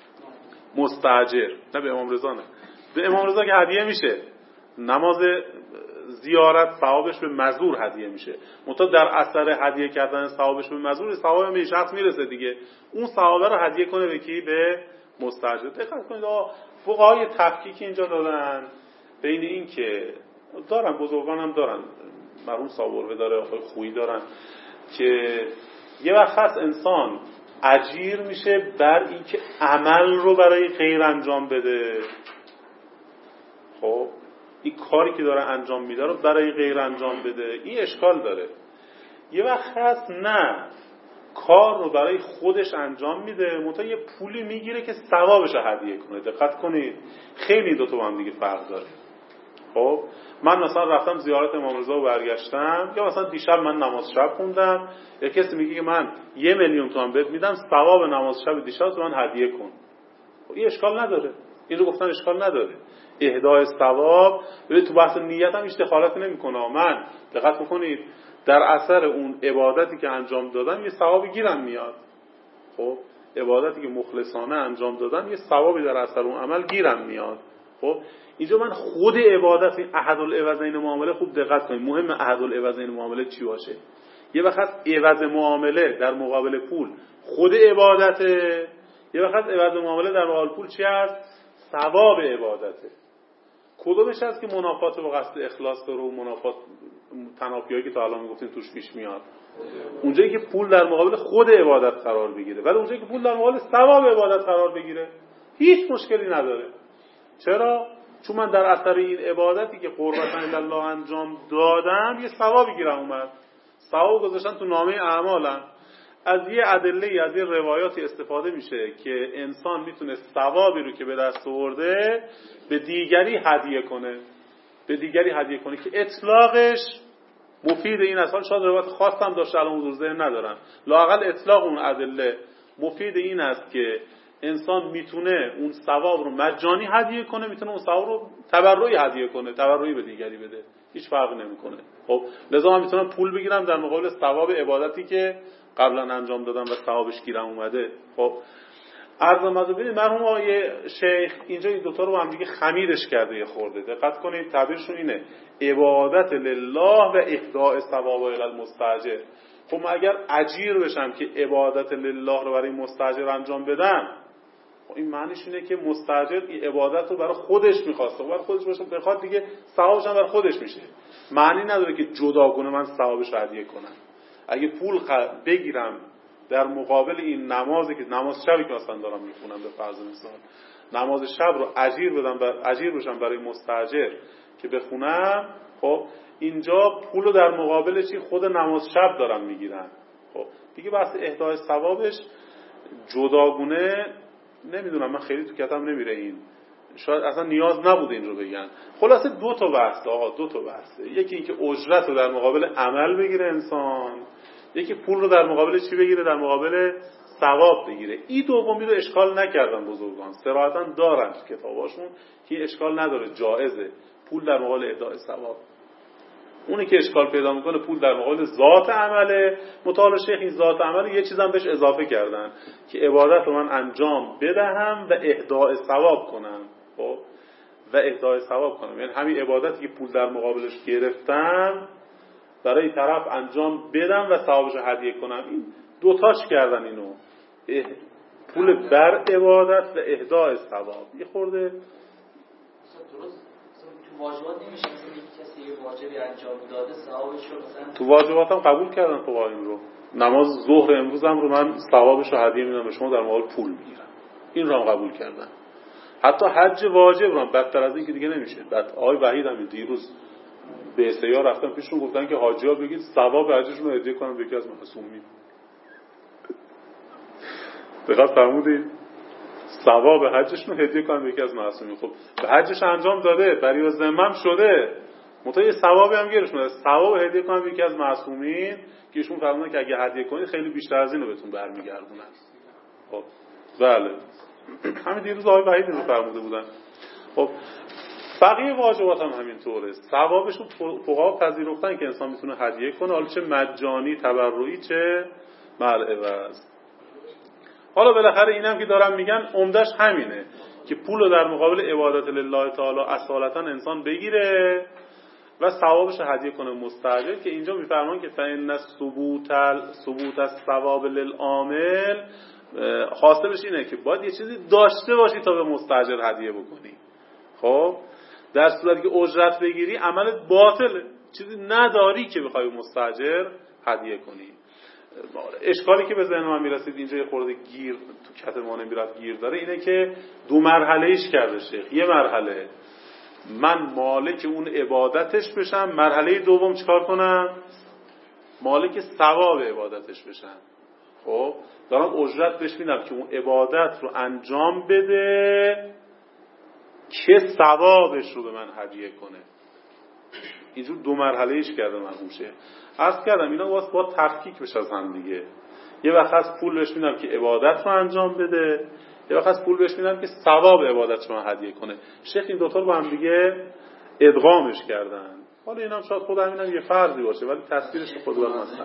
مستاجر، نه به امام رضا، نه به امام رضا که هدیه میشه نماز زیارت ثوابش به مزور هدیه میشه، منتها در اثر هدیه کردن ثوابش به مزور ثواب به شخص میرسه دیگه، اون ثواب رو هدیه کنه به کی؟ به مستاجر. دقت کنید فقهای تفکیک اینجا دادن بین این که دارن، بزرگان هم دارن، مرحوم سابقه داره، آقای خویی دارن، که یه وقت هست انسان اجیر میشه بر این که عمل رو برای غیر انجام بده. خب این کاری که داره انجام میده رو برای غیر انجام بده، این اشکال داره. یه وقت هست نه، کار رو برای خودش انجام میده، منتها یه پولی میگیره که ثوابش رو هدیه کنه. دقت کنید خیلی دو تا با هم دیگه فرق داره. خب من مثلا رفتم زیارت امام رضا و برگشتم، یا مثلا دیشب من نماز شب خوندم، یا کسی میگه که من یه میلیون تومان بهت میدم ثواب نماز شب دیشب تو من هدیه کن. خب این اشکال نداره، این رو گفتن اشکال نداره. اهدای ثواب ببین تو بحث نیت هم هیچ دخالتی نمیکنه. من دقت بکنید در اثر اون عبادتی که انجام دادم یه ثوابی گیرم میاد. خب عبادتی که مخلصانه انجام دادم یه ثوابی در اثر اون عمل گیرم میاد. خب اینجا من خود عبادت این احد العوضین معامله خوب دقت کنید، مهم احد العوضین معامله چی باشه. یه وقت عوض معامله در مقابل پول خود عبادته، یه وقت عوض معامله در مقابل پول چی هست؟ ثواب عبادته. کدومش هست که منافات با قصد اخلاص داره و منافات تنافیایی که تا الان میگفتیم توش پیش میاد؟ اونجایی که پول در مقابل خود عبادت قرار بگیره، ولی اونجایی که پول در مقابل ثواب عبادت قرار بگیره هیچ مشکلی نداره. چرا؟ چون من در اثر این عبادتی که قربتا الله انجام دادم یه ثوابی گیرم اومد. ثواب گذاشتن تو نامه اعمالم. از یه ادله از یه روایاتی استفاده میشه که انسان میتونه ثوابی رو که به دست آورده به دیگری هدیه کنه، به دیگری هدیه کنه که اطلاقش مفید این است. شاید روایت خاصم داشته الان حضور ذهن ندارم، لااقل اطلاق اون ادله مفید این است که انسان میتونه اون ثواب رو مجانی هدیه کنه، میتونه اون ثواب رو تبرعی هدیه کنه، تبرعی به دیگری بده، هیچ فرقی نمیکنه. خب لذا من میتونم پول بگیرم در مقابل ثواب عبادتی که قبلا انجام دادم و ثوابش گیرم اومده. خب عرض مزه ببینید مرحوم آقای شیخ اینجا این دوتا رو هم دیگه خمیرش کرده یه خورده. دقت کنید تعبیرشون اینه عبادت لله و اهداء ثواب الی المستاجر. خب من اگر اجیر بشم که عبادت لله رو برای مستاجر انجام بدم، این معنیش اینه که مستاجر این عبادت رو برای خودش می‌خواسته، برای خودش باشه بخواد دیگه ثوابش هم برای خودش میشه. معنی نداره که جداگونه من ثوابش رو هدیه کنم. اگه پول بگیرم در مقابل این نمازی که نماز شبی که مثلا دارم میخونم به فرض مثال، نماز شب رو اجیر بدم بر اجیر بشم برای مستاجر که بخونم، خب اینجا پول رو در مقابل چی خود نماز شب دارم میگیرم. خب دیگه بحث اهدای ثوابش جداگونه نمیدونم، من خیلی تو کتم نمیره این، شاید اصلا نیاز نبوده این رو بگن. خلاصه دو تا بحث آقا، دو تا بحثه. یکی اینکه اجرت رو در مقابل عمل بگیره انسان، یکی پول رو در مقابل چی بگیره؟ در مقابل ثواب بگیره. این دومی رو اشکال نکردن بزرگان، صراحتا دارن تو کتاباشون که اشکال نداره، جایزه پول در مقابل ادای ثواب. اونی که اشکال پیدا میکنه پول در مقابل ذات عمله. مطالعه شیخ این ذات عمله یه چیزم بهش اضافه کردن که عبادت رو من انجام بدهم و اهدای ثواب کنم. خب و اهدای ثواب کنم یعنی همین عبادتی که پول در مقابلش گرفتم برای طرف انجام بدم و ثوابش رو هدیه کنم. این دوتاش کردن اینو، پول بر عبادت و اهدای ثواب. یه خورده درست تو واجبات نمیشه مثلا یک کسی یه واجبی انجام داده ثوابش رو مثلا تو واجباتم قبول کردن فقها این رو. نماز ظهر امروزم رو من ثوابش رو هدیه میدم به شما، در مقابل پول میگیرم. این رو هم قبول کردن. حتی حج واجب رو هم بدتر از این که دیگه نمیشه. بعد آقای وحید هم دیروز به سیا رفتن پیشون گفتن که حاجی‌ها بگید ثواب حجشون رو هدیه کنن به یکی از معصومین. دقت فرمودید؟ ثواب حجشون رو هدیه کنن به یکی از معصومین. خب به حجش انجام داده، برای ذمم شده، متأ یه ثوابی هم گیرشون، ثواب هدیه کنن به یکی از معصومین که ایشون فرمودن که اگه هدیه کنید خیلی بیشتر از اینو بهتون برمیگردونن. خب بله همین دیروز آقای وحید رو فرموده بودن. خب بقیه واجبات هم همینطوره. ثوابش رو فقها پذیرفتن که انسان میتونه هدیه کنه، حالا چه مجانی تبرعی چه مال عوض. حالا بالاخره اینم که دارم میگن عمدش همینه که پول رو در مقابل عبادت لله تعالی اصالتا انسان بگیره و ثوابش رو هدیه کنه مستاجر، که اینجا میفرمان که فإن ثبوت ثبوت الثواب للعامل حاصلش اینه که باید یه چیزی داشته باشی تا به مستاجر هدیه بکنی. خب در صورتی که اجرت بگیری عملت باطله، چیزی نداری که بخوای مستاجر هدیه کنی. اشکالی که به ذهن من میرسید اینجا یه خورده گیر تو کت ما نمیرفت گیر داره اینه که دو مرحله ایش کرده شیخ. یه مرحله من مالک اون عبادتش بشم، مرحله دوم چیکار کنم؟ مالک ثواب عبادتش بشم. خب دارم اجرت بهش میدم که اون عبادت رو انجام بده که ثوابش رو به من هدیه کنه. اینجور دو مرحله ایش کرده مرحوم شیخ. عرض کردم اینا واسه با تفکیک بشه از هم دیگه. یه وقت از پول بهش میدم که عبادت رو انجام بده، یه وقت از پول بهش میدم که ثواب عبادت رو من هدیه کنه. شیخ این دوتا رو با هم دیگه ادغامش کردن. حالا اینم شاید خود همینم یه فرضی باشه ولی تصویرش خود وقت مثلا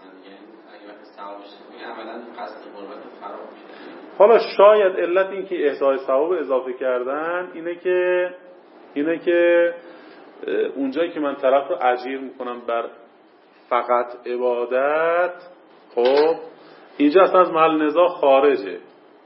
حالا شاید علت این که اهدای ثواب اضافه کردن اینه که اینه که اونجایی که من طرف رو اجیر میکنم بر فقط عبادت، خب اینجا اصلا از محل نزاع خارجه. اجیر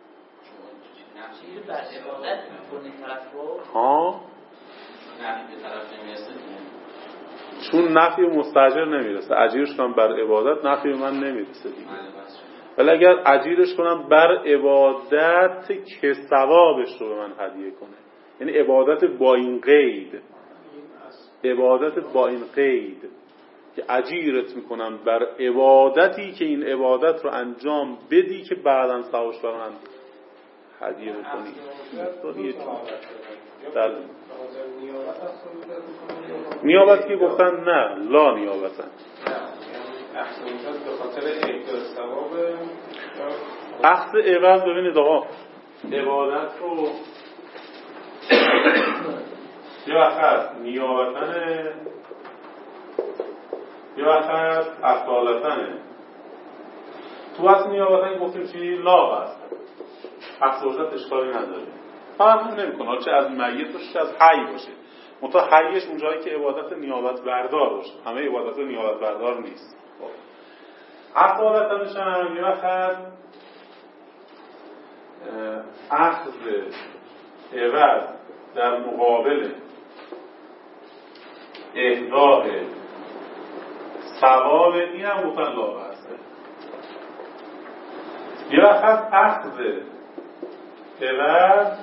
بر عبادت میکنی طرف رو؟ ها؟ نفی به طرف نمیرسه. چون نفی مستاجر نمیرسه، اجیرش کنم بر عبادت نفی به من نمیرسه دیگه. ولی اگر اجیرش کنم بر عبادت که ثوابش رو به من هدیه کنه، یعنی عبادت با این قید، عبادت با این قید که اجیرت میکنم بر عبادتی که این عبادت رو انجام بدی که بعداً ثوابش رو من هدیه بکنی. بله. نیابت که گفتن نه، لا نیابتن. به خاطر اهدای ثواب اخذ عوض. ببینید آقا عبادت رو یه وقت نیابتنه، یه وقت اصالتنه. تو اصل نیابتن گفتیم چی؟ لا هست، اصالت اشکالی نداره، فهم نمی کنه چه از میت باشه چه از حی باشه. منتها حیش اونجایی که عبادت نیابت بردار باشه، همه عبادت نیابت بردار نیست. اصالتنش هم یه وقت اخذ عوض در مقابل اهدای ثواب، این هم گفتن لا هسته. یه وقت اخذ عوض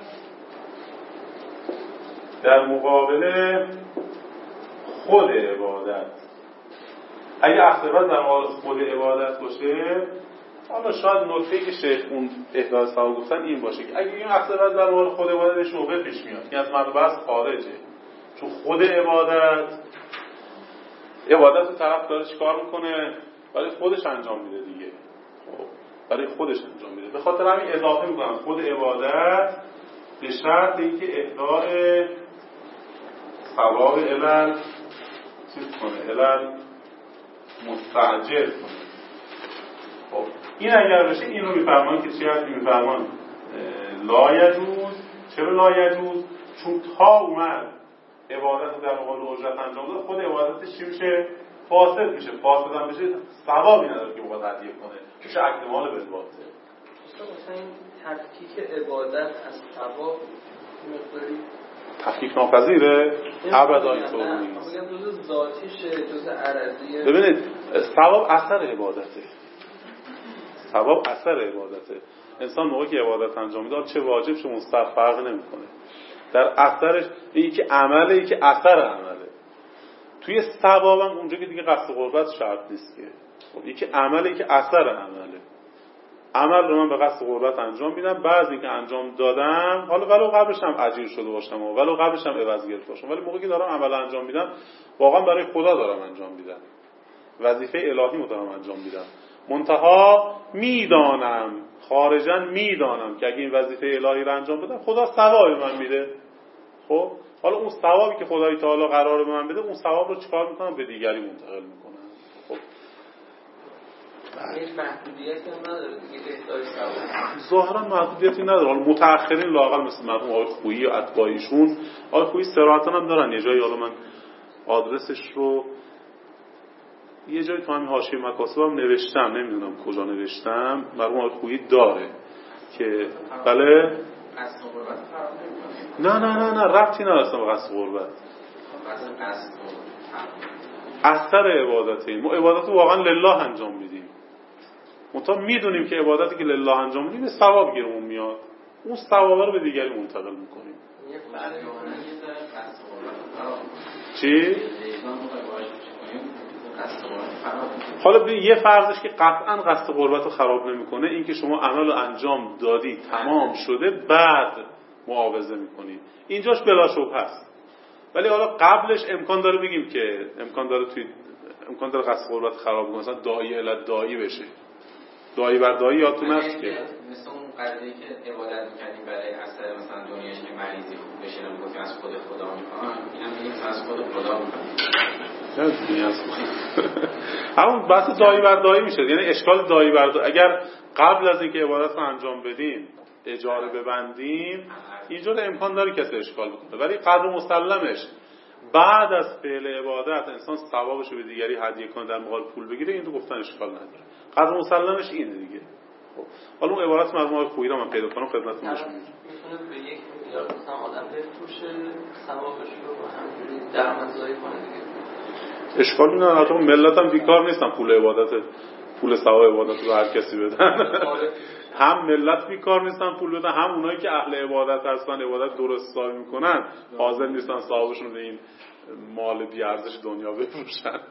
در مقابل خود عبادت. اگه اخذ عوض در مقابل خود عبادت باشه، حالا شاید نکته‌ای که شیخ اون اهدای ثواب گفتن این باشه که اگه این اخذ عوض در مقابل خود عبادت شبهه پیش میاد، این از منبع خارجه. چون خود عبادت عبادت رو طرف داره چیکار میکنه؟ برای خودش انجام میده دیگه. خب برای خودش انجام میده. به خاطر همین اضافه میکنم خود عبادت به شرط اینکه اهدای ثواب علل چیز کنه، علل مستعجل کنه. خب این اگر بشه این رو میفرمان که چی هست؟ میفرمان لا یجوز. چرا لا یجوز؟ چون تا اومد عبادت در مقابل اجرت انجام داد، خود عبادتش چی میشه؟ فاسد میشه. فاسد هم بشه ثوابی نداره که باید هدیه کنه، میشه اکتمال بالباطل. مثلا این تفکیک عبادت از ثواب مقداری تفکیک ناپذیره؟ ابدا اینطور نیست. میگم جزء ذاتیشه، جزء عرضیه. ببینید ثواب اثر عبادته. ثواب اثر عبادته. انسان موقعی که عبادت انجام میده چه واجب چه مستحب فرق نمیکنه. در اثرش این که عمله، این که اثر عمله. توی ثوابم اونجا که دیگه قصد قربت شرط نیست که. خب این که عمله، که اثر عمله. عمل رو من به قصد قربت انجام میدم، بعضی که انجام دادم حالا ولو قبلش هم اجیر شده باشم و ولو قبلش هم عوض گرفته باشم، ولی موقعی که دارم عمل انجام میدم واقعا برای خدا دارم انجام میدم، وظیفه الهی رو دارم انجام میدم. منتها میدانم، خارجاً میدانم که اگه این وظیفه الهی رو انجام بدم خدا ثواب من میده. خب حالا اون ثوابی که خدای تعالی قراره به من بده، اون ثواب رو چیکار میکنم؟ به دیگری منتقل میکنم. خب هیچ محدودیتی هم نداره دیگه اهدای ثواب. ظاهرا محدودیتی نداره. حالا متأخرین لااقل مثل مرحوم آقای خویی و اتباعیشون، آقای خویی صراحتاً هم دارن یه جایی، حالا من آدرسش رو یه جایی تو همین حاشیه مکاسبم نوشتم، نمیدونم کجا نوشتم، مرحوم آقای خویی داره که بله قصد قربت فرق نه نمی‌کنه. نه نه نه ربطی نداره به قصد قربت. اثر عبادته، ما عبادت رو واقعا لله انجام میدیم. منتها میدونیم که عبادتی که لله انجام میدیم ثواب گیرمون میاد، اون ثوابا رو به دیگری منتقل میکنیم. چی؟ حالا ببین یه فرضش که قطعا قصد قربت رو خراب نمیکنه، این که شما عمل رو انجام دادی تمام شده بعد معاوضه میکنی، اینجاش بلا شبهه است. ولی حالا قبلش امکان داره بگیم که امکان داره توی امکان داره قصد قربت خراب کنه، مثلا دایی علت دایی بشه، دایی بر دایی یادتون هست که مثلا اون قضیه که عبادت می‌کنیم برای اثر مثلا دنیاش که مریضی خوب بشه نمیگه گفتیم از خود خدا می‌کنم، اینم میگیم از خود خدا می‌کنم. نه نیاز همون بحث دایی بر دایی میشه، یعنی اشکال دایی بر دایی. اگر قبل از اینکه عبادت رو انجام بدیم اجاره ببندیم اینجور امکان داره کسی اشکال بکنه، ولی قدر مسلمش بعد از فعل عبادت انسان ثوابش رو به دیگری هدیه کنه در مقابل پول بگیره، این تو گفتن اشکال نداره. قدر مسلمش اینه دیگه. خب حالا اون عبارت مرحوم آقای خویی رو من پیدا کنم خدمتتون نشون میدم. میتونه به یک میلیارد مثلا آدم بفروشه ثوابش رو همینجوری درآمدزایی کنه دیگه. اشکالی نداره، البته ملت هم بیکار نیستن پول عبادت پول ثواب عبادت رو هر کسی بدن. هم ملت بیکار نیستن پول بدن، هم اونایی که اهل عبادت هستن عبادت درست حسابی میکنن حاضر نیستن ثوابشون به این مال بی ارزش دنیا بفروشن.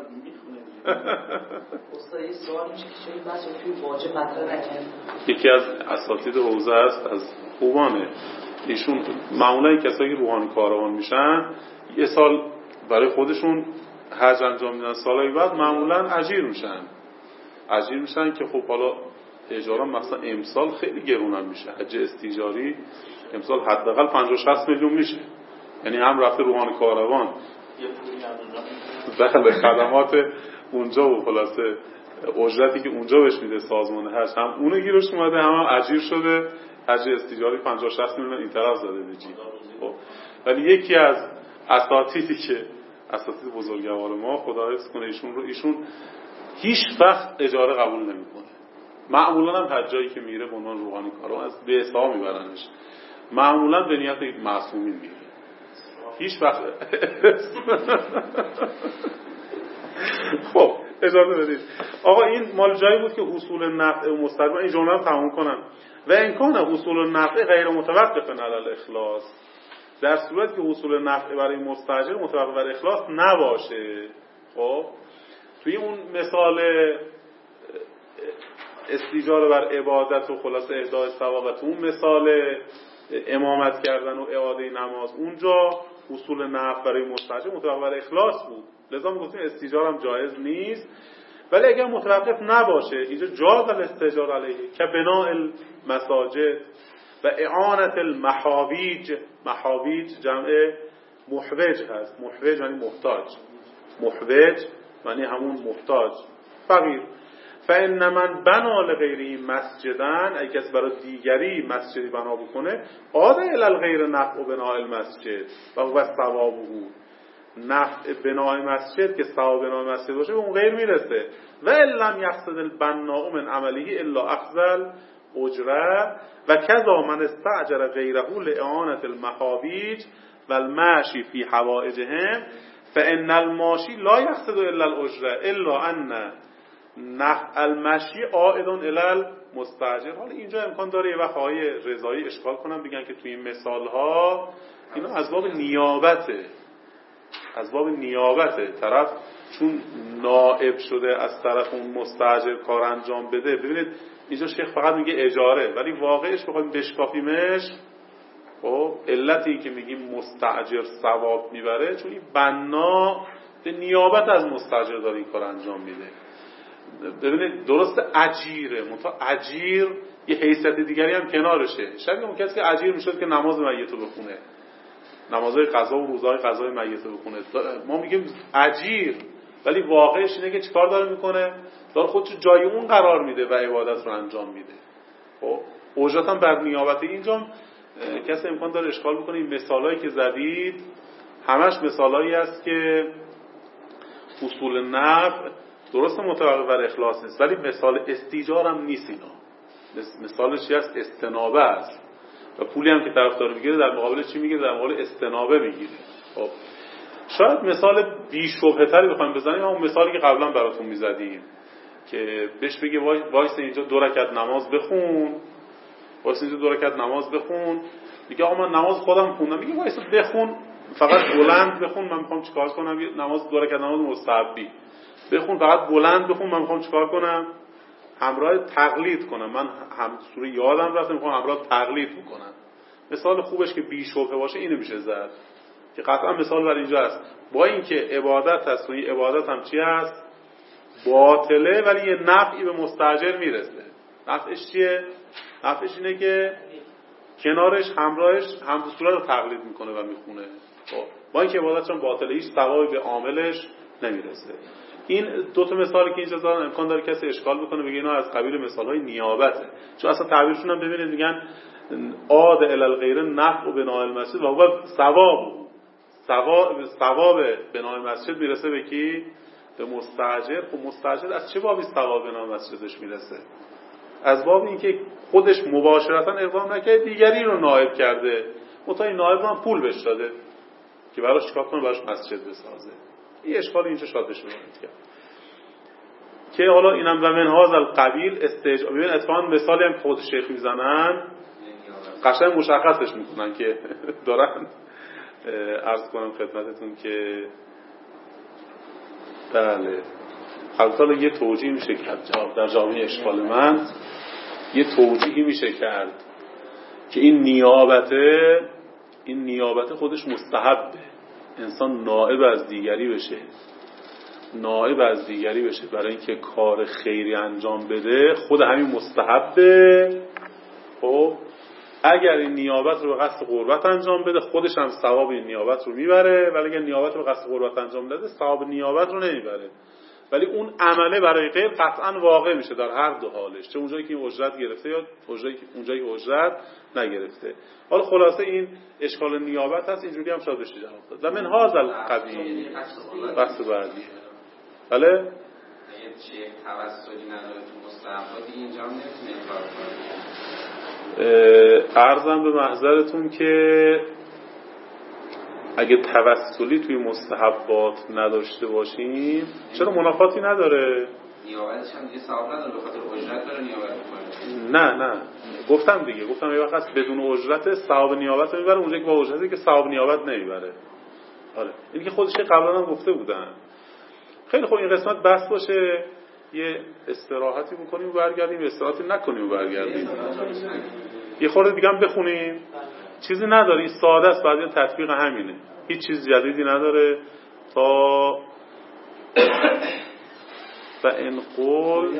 استاد یه سوال میشه که چرا بحث توی واجب مطرح نکنه؟ یکی از اساتید حوزه است، از خوبانه ایشون، معمولا کسایی که روحانی کاروان میشن یه سال برای خودشون حج انجام میدن، سالهای بعد معمولا اجیر میشن اجیر میشن که خب حالا اجاره مثلا امسال خیلی گرونم میشه، حج استیجاری امسال حداقل پنجاه شصت میلیون میشه، یعنی هم رفته روحانی کاروان بله خدمات اونجا و خلاصه اجرتی که اونجا بهش میده سازمان حج هم اونو گیرش اومده، هم, هم اجیر شده، حج استیجاری پنجاه شصت میلیون این طرف زده به جیب. خب ولی یکی از اساتیدی که اساتید بزرگوار ما خدا حفظ کنه ایشون رو، ایشون هیچ وقت اجاره قبول نمیکنه. معمولا هم حجایی که میره به عنوان روحانی کارو از به حساب میبرنش، معمولا به نیت معصومین میره، هیچ وقت خب اجازه بدید آقا این مال جایی بود که اصول نفع و مستقیم، این جمله رو تموم کنم. و امکان اصول نفع غیر متوقف علی الاخلاص، در صورتی که اصول نفع برای مستاجر متوقف بر اخلاص نباشه. خب توی اون مثال استیجار بر عبادت و خلاص اهدای ثواب و تو اون مثال امامت کردن و اعاده نماز اونجا اصول نفع برای مستاجر متوقف بر اخلاص بود، لذا میگفتیم استیجار هم جایز نیست. ولی اگر متوقف نباشه اینجا جاز الاستیجار علیه که بناء المساجد و اعانت المحاویج، محاویج جمع محوج هست، محوج یعنی محتاج، محوج یعنی همون محتاج فقیر. فإن من بنا لغیره مسجدن، اگه کسی برای دیگری مسجدی بنا بکنه عاده الی الغیر نفع بناء المسجد و هو ثوابه، نفع بنای مسجد که ثواب بنای مسجد باشه به اون غیر میرسه. و لم یقصد البناء من عمله الا اخذ الاجره و کذا من استاجر غیره لاعانه المحاویج و الماشی فی حوائجهم فان الماشی لا یقصد الا الاجره الا ان نفع المشی عائد الی المستاجر. حالا اینجا امکان داره یه وقت های رضایی اشکال کنن بگن که توی این مثال ها اینا از باب نیابته، از باب نیابته، طرف چون نائب شده از طرف اون مستاجر کار انجام بده. ببینید اینجا شیخ فقط میگه اجاره، ولی واقعش بخوایم بشکافیمش خب علتی که میگیم مستاجر ثواب میبره چون این بنا به نیابت از مستاجر داره این کار انجام میده. ببینید درست اجیره، منتها اجیر یه حیثیت دیگری هم کنارشه، شبیه اون کسی که اجیر میشد که نماز میت رو بخونه، نمازهای قضا و روزهای قضای میت رو بخونه. ما میگیم اجیر، ولی واقعش اینه که چیکار داره میکنه؟ داره خودش جای اون قرار میده و عبادت رو انجام میده. خب اجرت هم بر نیابت. اینجا کسی امکان داره اشکال بکنه این مثالایی که زدید همش مثالایی است که اصول نفع درست متوقف بر اخلاص نیست، ولی مثال استیجار هم نیست. اینا مثالش چی است؟ استنابه است و پولی هم که طرفدار میگیره در مقابل چی میگیره؟ در مقابل استنابه میگیره. خب شاید مثال بی شبهه تری بخوایم بزنیم، همون مثالی که قبلا براتون میزدیم که بهش بگه وایس اینجا دو رکعت نماز بخون، وایس اینجا دو رکعت نماز بخون، میگه آقا من نماز خودم خوندم، میگه وایس بخون فقط بلند بخون، من میخوام چیکار کنم؟ نماز دو رکعت نماز مستحبی بخون، فقط بلند بخون، من میخوام چیکار کنم؟ همراه تقلید کنم، من هم سوره یادم رفته میخوام همراه تقلید بکنم. مثال خوبش که بی شبهه باشه اینو میشه زد که قطعا مثال برای اینجا هست، با اینکه عبادت هست و این عبادت هم چی هست؟ باطله، ولی یه نفعی به مستاجر میرسه. نفعش چیه؟ نفعش اینه که کنارش همراهش حمد سوره رو تقلید میکنه و میخونه. خب با اینکه عبادتش هم باطله، هیچ ثوابی به عاملش نمیرسه. این دو تا مثالی که اینجا زدن امکان داره کسی اشکال بکنه بگه اینا از قبیل مثالهای نیابته، چون اصلا تعبیرشون هم ببینید میگن عاد الی الغیر نفع بناء المسجد و هو ثواب ثواب ثواب بناء المسجد میرسه به کی؟ به مستاجر. خب مستاجر از چه بابی ثواب بناء مسجدش میرسه؟ از باب اینکه خودش مباشرتا اقدام نکرده، دیگری رو نائب کرده، متأ نائب هم پول بهش داده که براش چیکار کنه؟ براش مسجد بسازه. این اشکال اینجا شاید بشه وارد کرد که حالا اینم و من هذا القبیل استجاب. ببین اتفاقا مثالی هم خود شیخ میزنن قشنگ مشخصش میکنن که دارن عرض کنم خدمتتون که بله البته یه توجیه میشه کرد در جامعه اشکال من، یه توجیهی میشه کرد که این نیابته این نیابته خودش مستحبه، انسان نائب از دیگری بشه، نائب از دیگری بشه برای اینکه کار خیری انجام بده، خود همین مستحبه. خب اگر این نیابت رو به قصد قربت انجام بده خودش هم ثواب این نیابت رو میبره، ولی اگر نیابت رو به قصد قربت انجام بده ثواب نیابت رو نمیبره، ولی اون عمله برای غیر قطعا واقع میشه در هر دو حالش، چه اونجایی که اجرت گرفته یا اونجایی که اونجایی که اجرت نگرفته. حالا خلاصه این اشکال نیابت هست، اینجوری هم شاید بشه جواب داد. و من هذا القبیل بحث بعدی. بله اگه چه توسلی نداره تو مستحبات اینجا هم نمیتونه این کار کنه. عرضم به محضرتون که اگه توسلی توی مستحبات نداشته باشیم چرا منافاتی نداره؟ نیابتش هم دیگه ثواب نداره، به خاطر اجرت داره نیابت میکنه. نه نه گفتم دیگه، گفتم یه وقت بدون اجرت ثواب نیابت میبره، اونجایی که با اجرتی که ثواب نیابت نمیبره. آره این که خودش قبلا هم گفته بودن. خیلی خوب این قسمت بس باشه، یه استراحتی بکنیم و برگردیم، استراحتی نکنیم و برگردیم، یه خورده دیگه هم بخونیم. چیزی نداره، این ساده است، بعد تطبیق همینه، هیچ چیز جدیدی نداره تا و ان قول.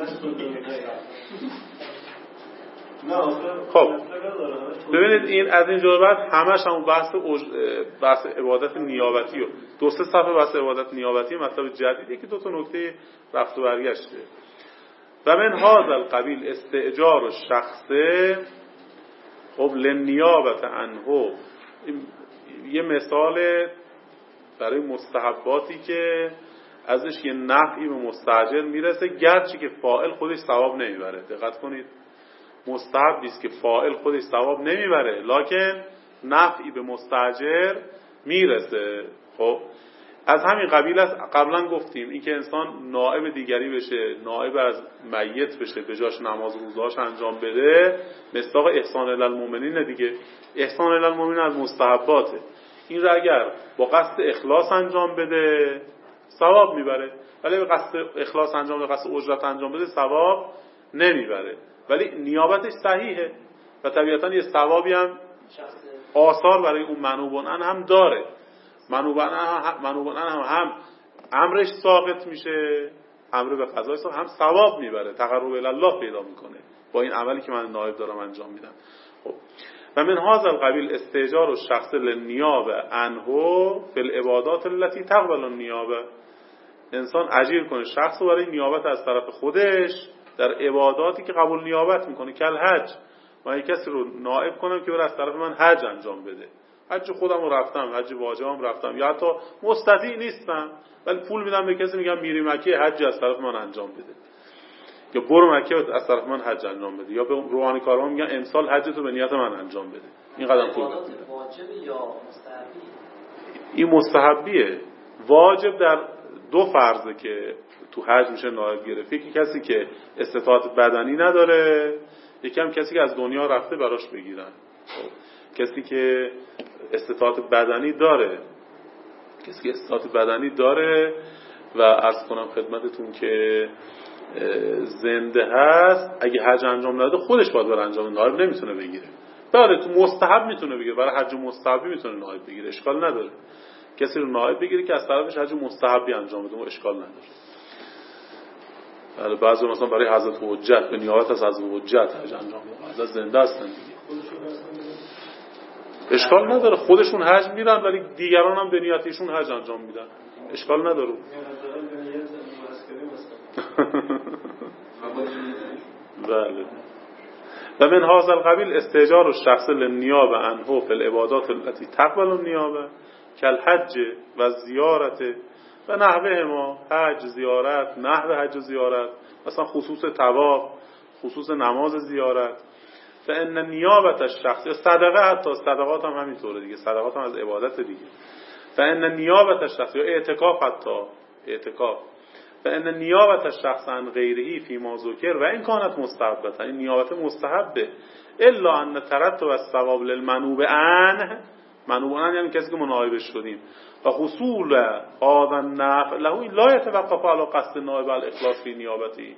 خب ببینید این از این جور بعد همش همون بحث بحث عبادت نیابتی و دو سه صفحه بحث عبادت نیابتی مطلب جدیدی که دو تا نکته رفت و برگشته. و من هذا القبیل استئجار الشخص قبل النیابت عنه، یه مثال برای مستحباتی که ازش یه نفعی به مستاجر میرسه گرچه که فاعل خودش ثواب نمیبره. دقت کنید، مستحبی است که فاعل خودش ثواب نمیبره لکن نفعی به مستاجر میرسه. خب از همین قبیل است. قبلا گفتیم اینکه انسان نائب دیگری بشه، نائب از میت بشه، به جاش نماز روزاش انجام بده، مصداق احسان الی المؤمنین دیگه. احسان الی المؤمنین از مستحباته. این را اگر با قصد اخلاص انجام بده ثواب میبره، ولی به قصد اخلاص انجام بده، قصد اجرت انجام بده ثواب نمیبره، ولی نیابتش صحیحه و طبیعتا یه ثوابی هم آثار برای اون منوبان هم داره. منوبان هم منوبان هم, هم امرش ساقط میشه، امر به قضای ساقط، هم ثواب میبره، تقرب الی الله پیدا میکنه با این عملی که من نائب دارم انجام میدم. خب و من هذا القبیل استئجار الشخص للنیابه عنه فی العبادات التي تقبل النیابه، انسان اجیر کنه شخص رو برای نیابت از طرف خودش در عباداتی که قبول نیابت میکنه، کل حج. من یک کسی رو نائب کنم که بره از طرف من حج انجام بده، حج خودم رو رفتم، حج واجبم رفتم، یا حتی مستطیع نیستم ولی پول میدم به کسی میگم میری مکه حج از طرف من انجام بده، یا برو مکه از طرف من حج انجام بده، یا به روحانی کارام میگم امسال حجتو به نیت من انجام بده. این قدم پول واجب یا مستحبی؟ این مستحبیه. واجب در دو فرضه که تو حج میشه نائب گرفت. یکی کسی که استطاعت بدنی نداره، یکی هم کسی که از دنیا رفته براش بگیرن. کسی که استطاعت بدنی داره کسی که استطاعت بدنی داره و عرض کنم خدمتتون که زنده هست، اگه حج انجام نده خودش باید بر انجام، نائب نمیتونه بگیره. بله تو مستحب میتونه بگیره، برای حج مستحبی میتونه نائب بگیره، اشکال نداره. کسی رو نائب بگیره که از طرفش حج مستحبی انجام بده، اشکال نداره. بله بعضی مثلا برای حضرت حجت به نیابت از حضرت حجت حج انجام میدن، حضرت زنده هستن دیگه، اشکال نداره. خودشون حج میرن ولی دیگران هم به نیت ایشون حج انجام میدن، اشکال نداره. بله. و من هذا القبیل استئجار الشخص للنیابه عنه فی العبادات التي تقبل النیابه کالحج و زیارت و نحوه ما، حج زیارت، نحوه حج زیارت، مثلا خصوص طواف، خصوص نماز زیارت. فان نیابت الشخص، یا صدقه، حتی صدقات هم همینطوره دیگه، صدقات هم از عبادت دیگه. فان نیابت الشخص، یا اعتکاف، حتی اعتکاف. فان نیابت الشخص عن غیره فی ما ذکر و این کانت مستحبه، این نیابت مستحبه، الا ان ترتب الثواب للمنوب عنه، منوب عنه یعنی کسی که منایبش شدیم، و حصول هذا النفع له لا يتوقف على قصد النائب الاخلاص فی نیابتی،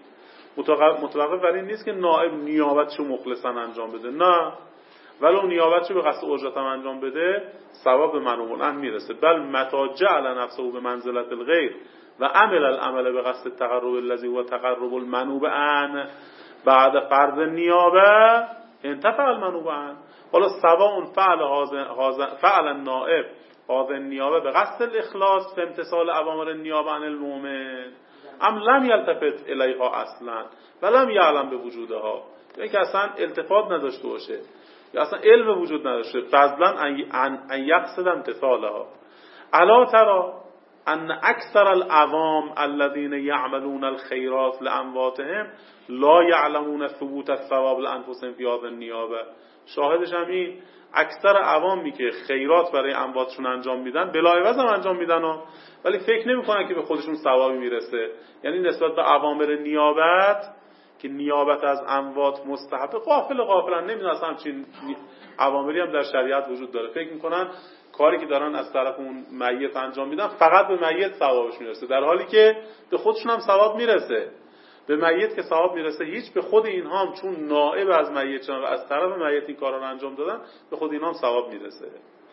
متوقف بر این نیست که نائب نیابتشو مخلصا انجام بده، نه، ولو نیابتشو به قصد اجرت هم انجام بده ثواب به منوب عنه میرسه. بل متى جعل نفسه به منزلت الغیر و عمل العمل به قصد التقرب الذي هو تقرب المنوب عنه بعد فرض النیابه انتفع المنوب عنه. حالا سواء فعل فعل النائب هذا النیابه به قصد الاخلاص في امتثال اوامر النیابه عن المؤمن ام لم یلتفت الیها اصلا و لم یعلم به وجودها، یعنی که اصلا التفات نداشته باشه یا اصلا علم وجود نداشته، فضلا ان یقصد امتثالها. الا ترى ان اکثر العوام الذين يعملون الخيرات لامواتهم لا يعلمون ثبوت الثواب لانفسهم في هذه النیابه. شاهدش هم این، اکثر عوامی که خیرات برای امواتشون انجام میدن بلاعوض هم انجام میدن ها، ولی فکر نمیکنن که به خودشون ثوابی میرسه. یعنی نسبت به اوامر نیابت که نیابت از اموات مستحبه، غافل غافلن، نمیدونن اصلا همچین اوامری هم در شریعت وجود داره. فکر میکنن کاری که دارن از طرف اون میت انجام میدن فقط به میت ثوابش میرسه، در حالی که به خودشون هم ثواب میرسه. به میت که ثواب میرسه، هیچ به خود اینها هم چون نائب از میت شدن و از طرف میت این کارا رو انجام دادن به خود اینها هم ثواب میرسه.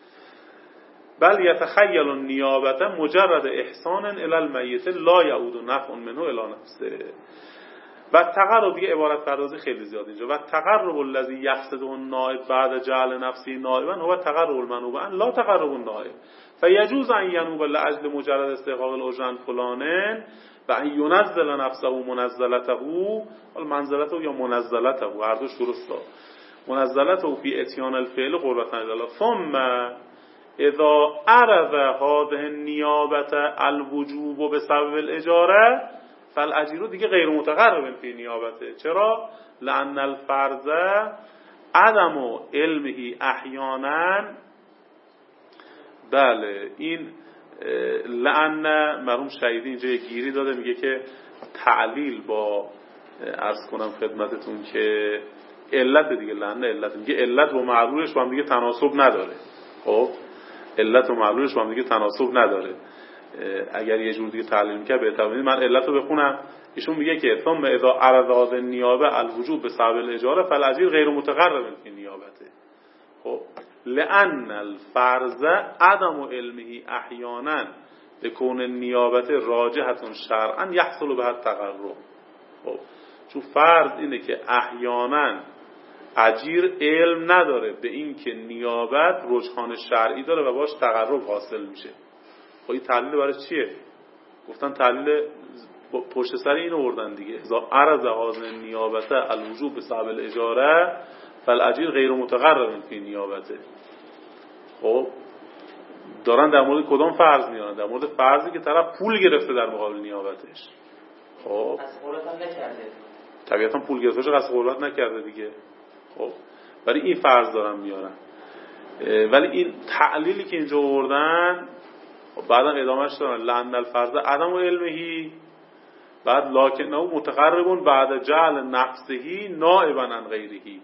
بل یتخیل النیابه مجرد احسان الی المیت لا یعود نفع منه الی نفسه. و تقرب، دیگه عبارت پردازی خیلی زیاد اینجا، و تقرب الذی یقصده النائب بعد جعل نفسی نائبا هو تقرب المنوب عنه لا تقرب النائب، فیجوز ان ینوب لاجل مجرد استحقاق الاجر فلان و ان ینزل نفسه منزلته، منزلته یا منزلته، هر دوش درسته، منزلته فی اتیان الفعل قربة الله. ثم اذا عرض هذه النیابه الوجوب بسبب الاجاره فالاجیر دیگه غیر متقرب فی نیابته. چرا؟ لان الفرض عدم علمه احیانا. بله، این لان مرحوم شهیدی اینجا یه گیری داده، میگه که تعلیل با عرض کنم خدمتتون که علت دیگه، لان علت، میگه علت با معلولش با هم دیگه تناسب نداره. خب علت و معلولش با هم دیگه تناسب نداره. اگر یه جور دیگه تعلیل میکنه بهتر بود. من علت رو بخونم. ایشون میگه که ثم اذا عرض النیابه الوجوب بسبب الاجاره فالاجیر غیر متقرب فی نیابته. خب لان الفرض عدم علمه احیانا لکون النیابه راجحه شرعا یحصل بها التقرب. خب چون فرض اینه که احیانا اجیر علم نداره به این که نیابت رجحان شرعی داره و باش تقرب حاصل میشه. خب این تعلیل برای چیه؟ گفتن تعلیل پشت سر اینو آوردن دیگه، اذا عرض هذه النیابه الوجوب بسبب الاجاره فالاجیر غیر متقرب فی نیابته. خب دارن در مورد کدام فرض میارن؟ در مورد فرضی که طرف پول گرفته در مقابل نیابتش. خب قصد قربت هم نکرده، طبیعتا پول گرفتهش قصد قربت نکرده دیگه. خب ولی این فرض دارن میارن، ولی این تعلیلی که اینجا آوردن بعدا ادامهش دارن لأن الفرض عدم علمهی بعد لکنه متقربون بعد جعل نفسهی نائبا عن غیرهی.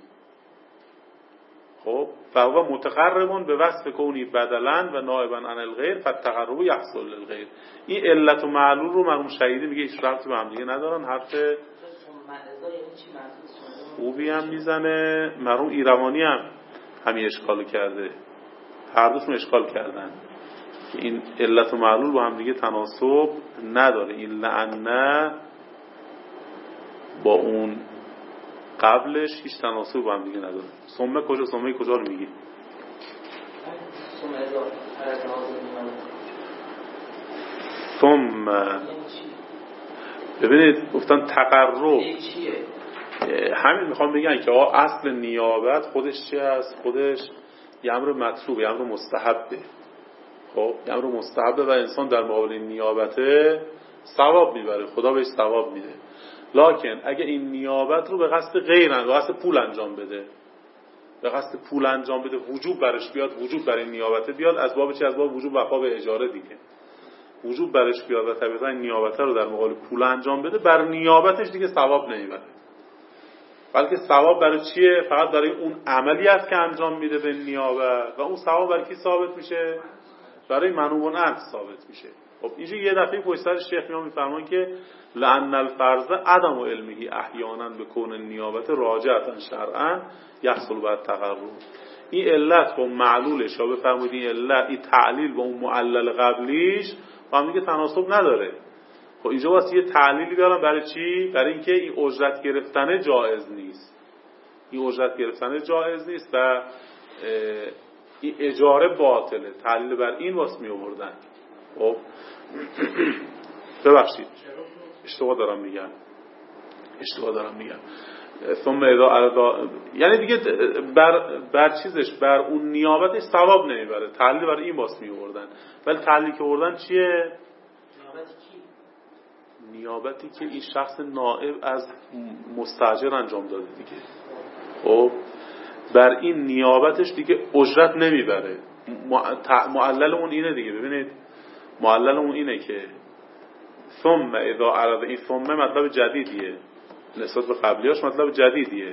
خب فهو متقربون به وصف کونی بدلن و نائبا عن الغیر فالتقرب یحصل للغیر. این علت و معلول رو مرحوم شهیدی میگه هیچ ربطی به هم دیگه ندارن. حرف خوبی هم میزنه. مرحوم ایروانی هم همین اشکال کرده، هر دوشون اشکال کردن که این علت و معلول با هم دیگه تناسب نداره. این لعنه با اون قبلش هیچ تناسب با هم دیگه نداره. ثم کجا ثم کجا رو میگی؟ ثم ببینید گفتن تقرب، همین میخوام بگن که آقا اصل نیابت خودش چی هست؟ خودش یه امر مطلوب، یه امر مستحبه. خب یه امر مستحبه و انسان در مقابل نیابته ثواب میبره، خدا بهش ثواب میده. لکن اگه این نیابت رو به قصد غیر، به قصد پول انجام بده، به قصد پول انجام بده، وجوب برش بیاد، وجوب برای نیابته بیاد، از باب چی؟ از باب وجوب وفا به اجاره دیگه. وجوب برش بیاد و طبیعتا نیابته رو در مقابل پول انجام بده، بر نیابتش دیگه ثواب نمیبره. بلکه ثواب برای چیه؟ فقط برای اون عملی است که انجام میده به نیابت، و اون ثواب برای کی ثابت میشه؟ برای منوب عنه ثابت میشه. خب اینجا یه دفعه پشت سر شیخ میام میفرمان که لأن الفرض عدم علمه احیانا به کون نیابت راجعتا شرعا یحصل بعد تقرب. این علت با معلولش، یا بفرمایید این علت، این تعلیل با اون معلل قبلیش با هم دیگه تناسب نداره. خب اینجا واسه یه تعلیلی بیارم برای چی؟ برای اینکه این اجرت گرفتن جایز نیست. این اجرت گرفتن جایز نیست و این اجاره باطله. تعلیل بر این واسه می آوردن. خب ببخشید اشتباه دارم میگم اشتباه دارم میگم ثم اذا اردا، یعنی دیگه بر بر چیزش، بر اون نیابتش ثواب نمیبره. تعلیل برای این واسه می آوردن. ولی تعلیلی که آوردن چیه؟ نیابتی که این شخص نائب از مستاجر انجام داده دیگه. خب بر این نیابتش دیگه اجرت نمیبره. معلل اون اینه دیگه. ببینید معلل اون اینه که ثم اذا عرض، این ثم مطلب جدیدیه نسبت به قبلیاش، مطلب جدیدیه.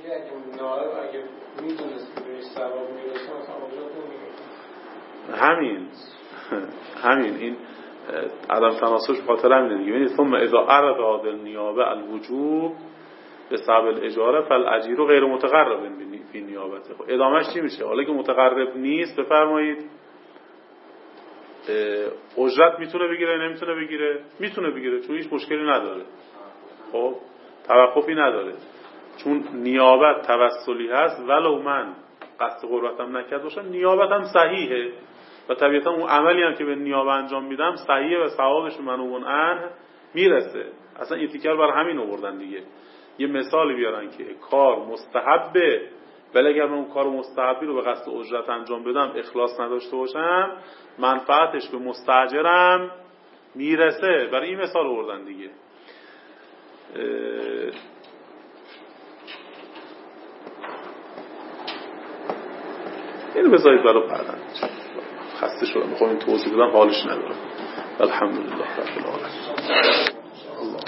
همین همین این عدم تناسبش خاطر همینه دیگه. ببینید ثم اذا عرض النیابه الوجوب به سبب الاجاره فالاجیر غیر متقرب فی نیابته. خب ادامهش چی میشه؟ حالا که متقرب نیست بفرمایید اجرت میتونه بگیره نمیتونه بگیره؟ میتونه بگیره، چون هیچ مشکلی نداره. خب توقفی نداره، چون نیابت توسلی هست. ولو من قصد قربتم نکرد باشم نیابتم صحیحه و طبیعتا اون عملی هم که به نیابه انجام میدم صحیحه و ثوابش منوب عنه میرسه. اصلا این تیکر برای همین آوردن دیگه. یه مثالی بیارن که کار مستحبه، ولی اگر من اون کار مستحبی رو به قصد اجرت انجام بدم، اخلاص نداشته باشم، منفعتش به مستاجرم میرسه. برای این مثال آوردن دیگه. اینو بذارید برای بعدن. خسته شدم، میخوام این توضیح بدم، حالش ندارم. الحمدلله رب العالمین.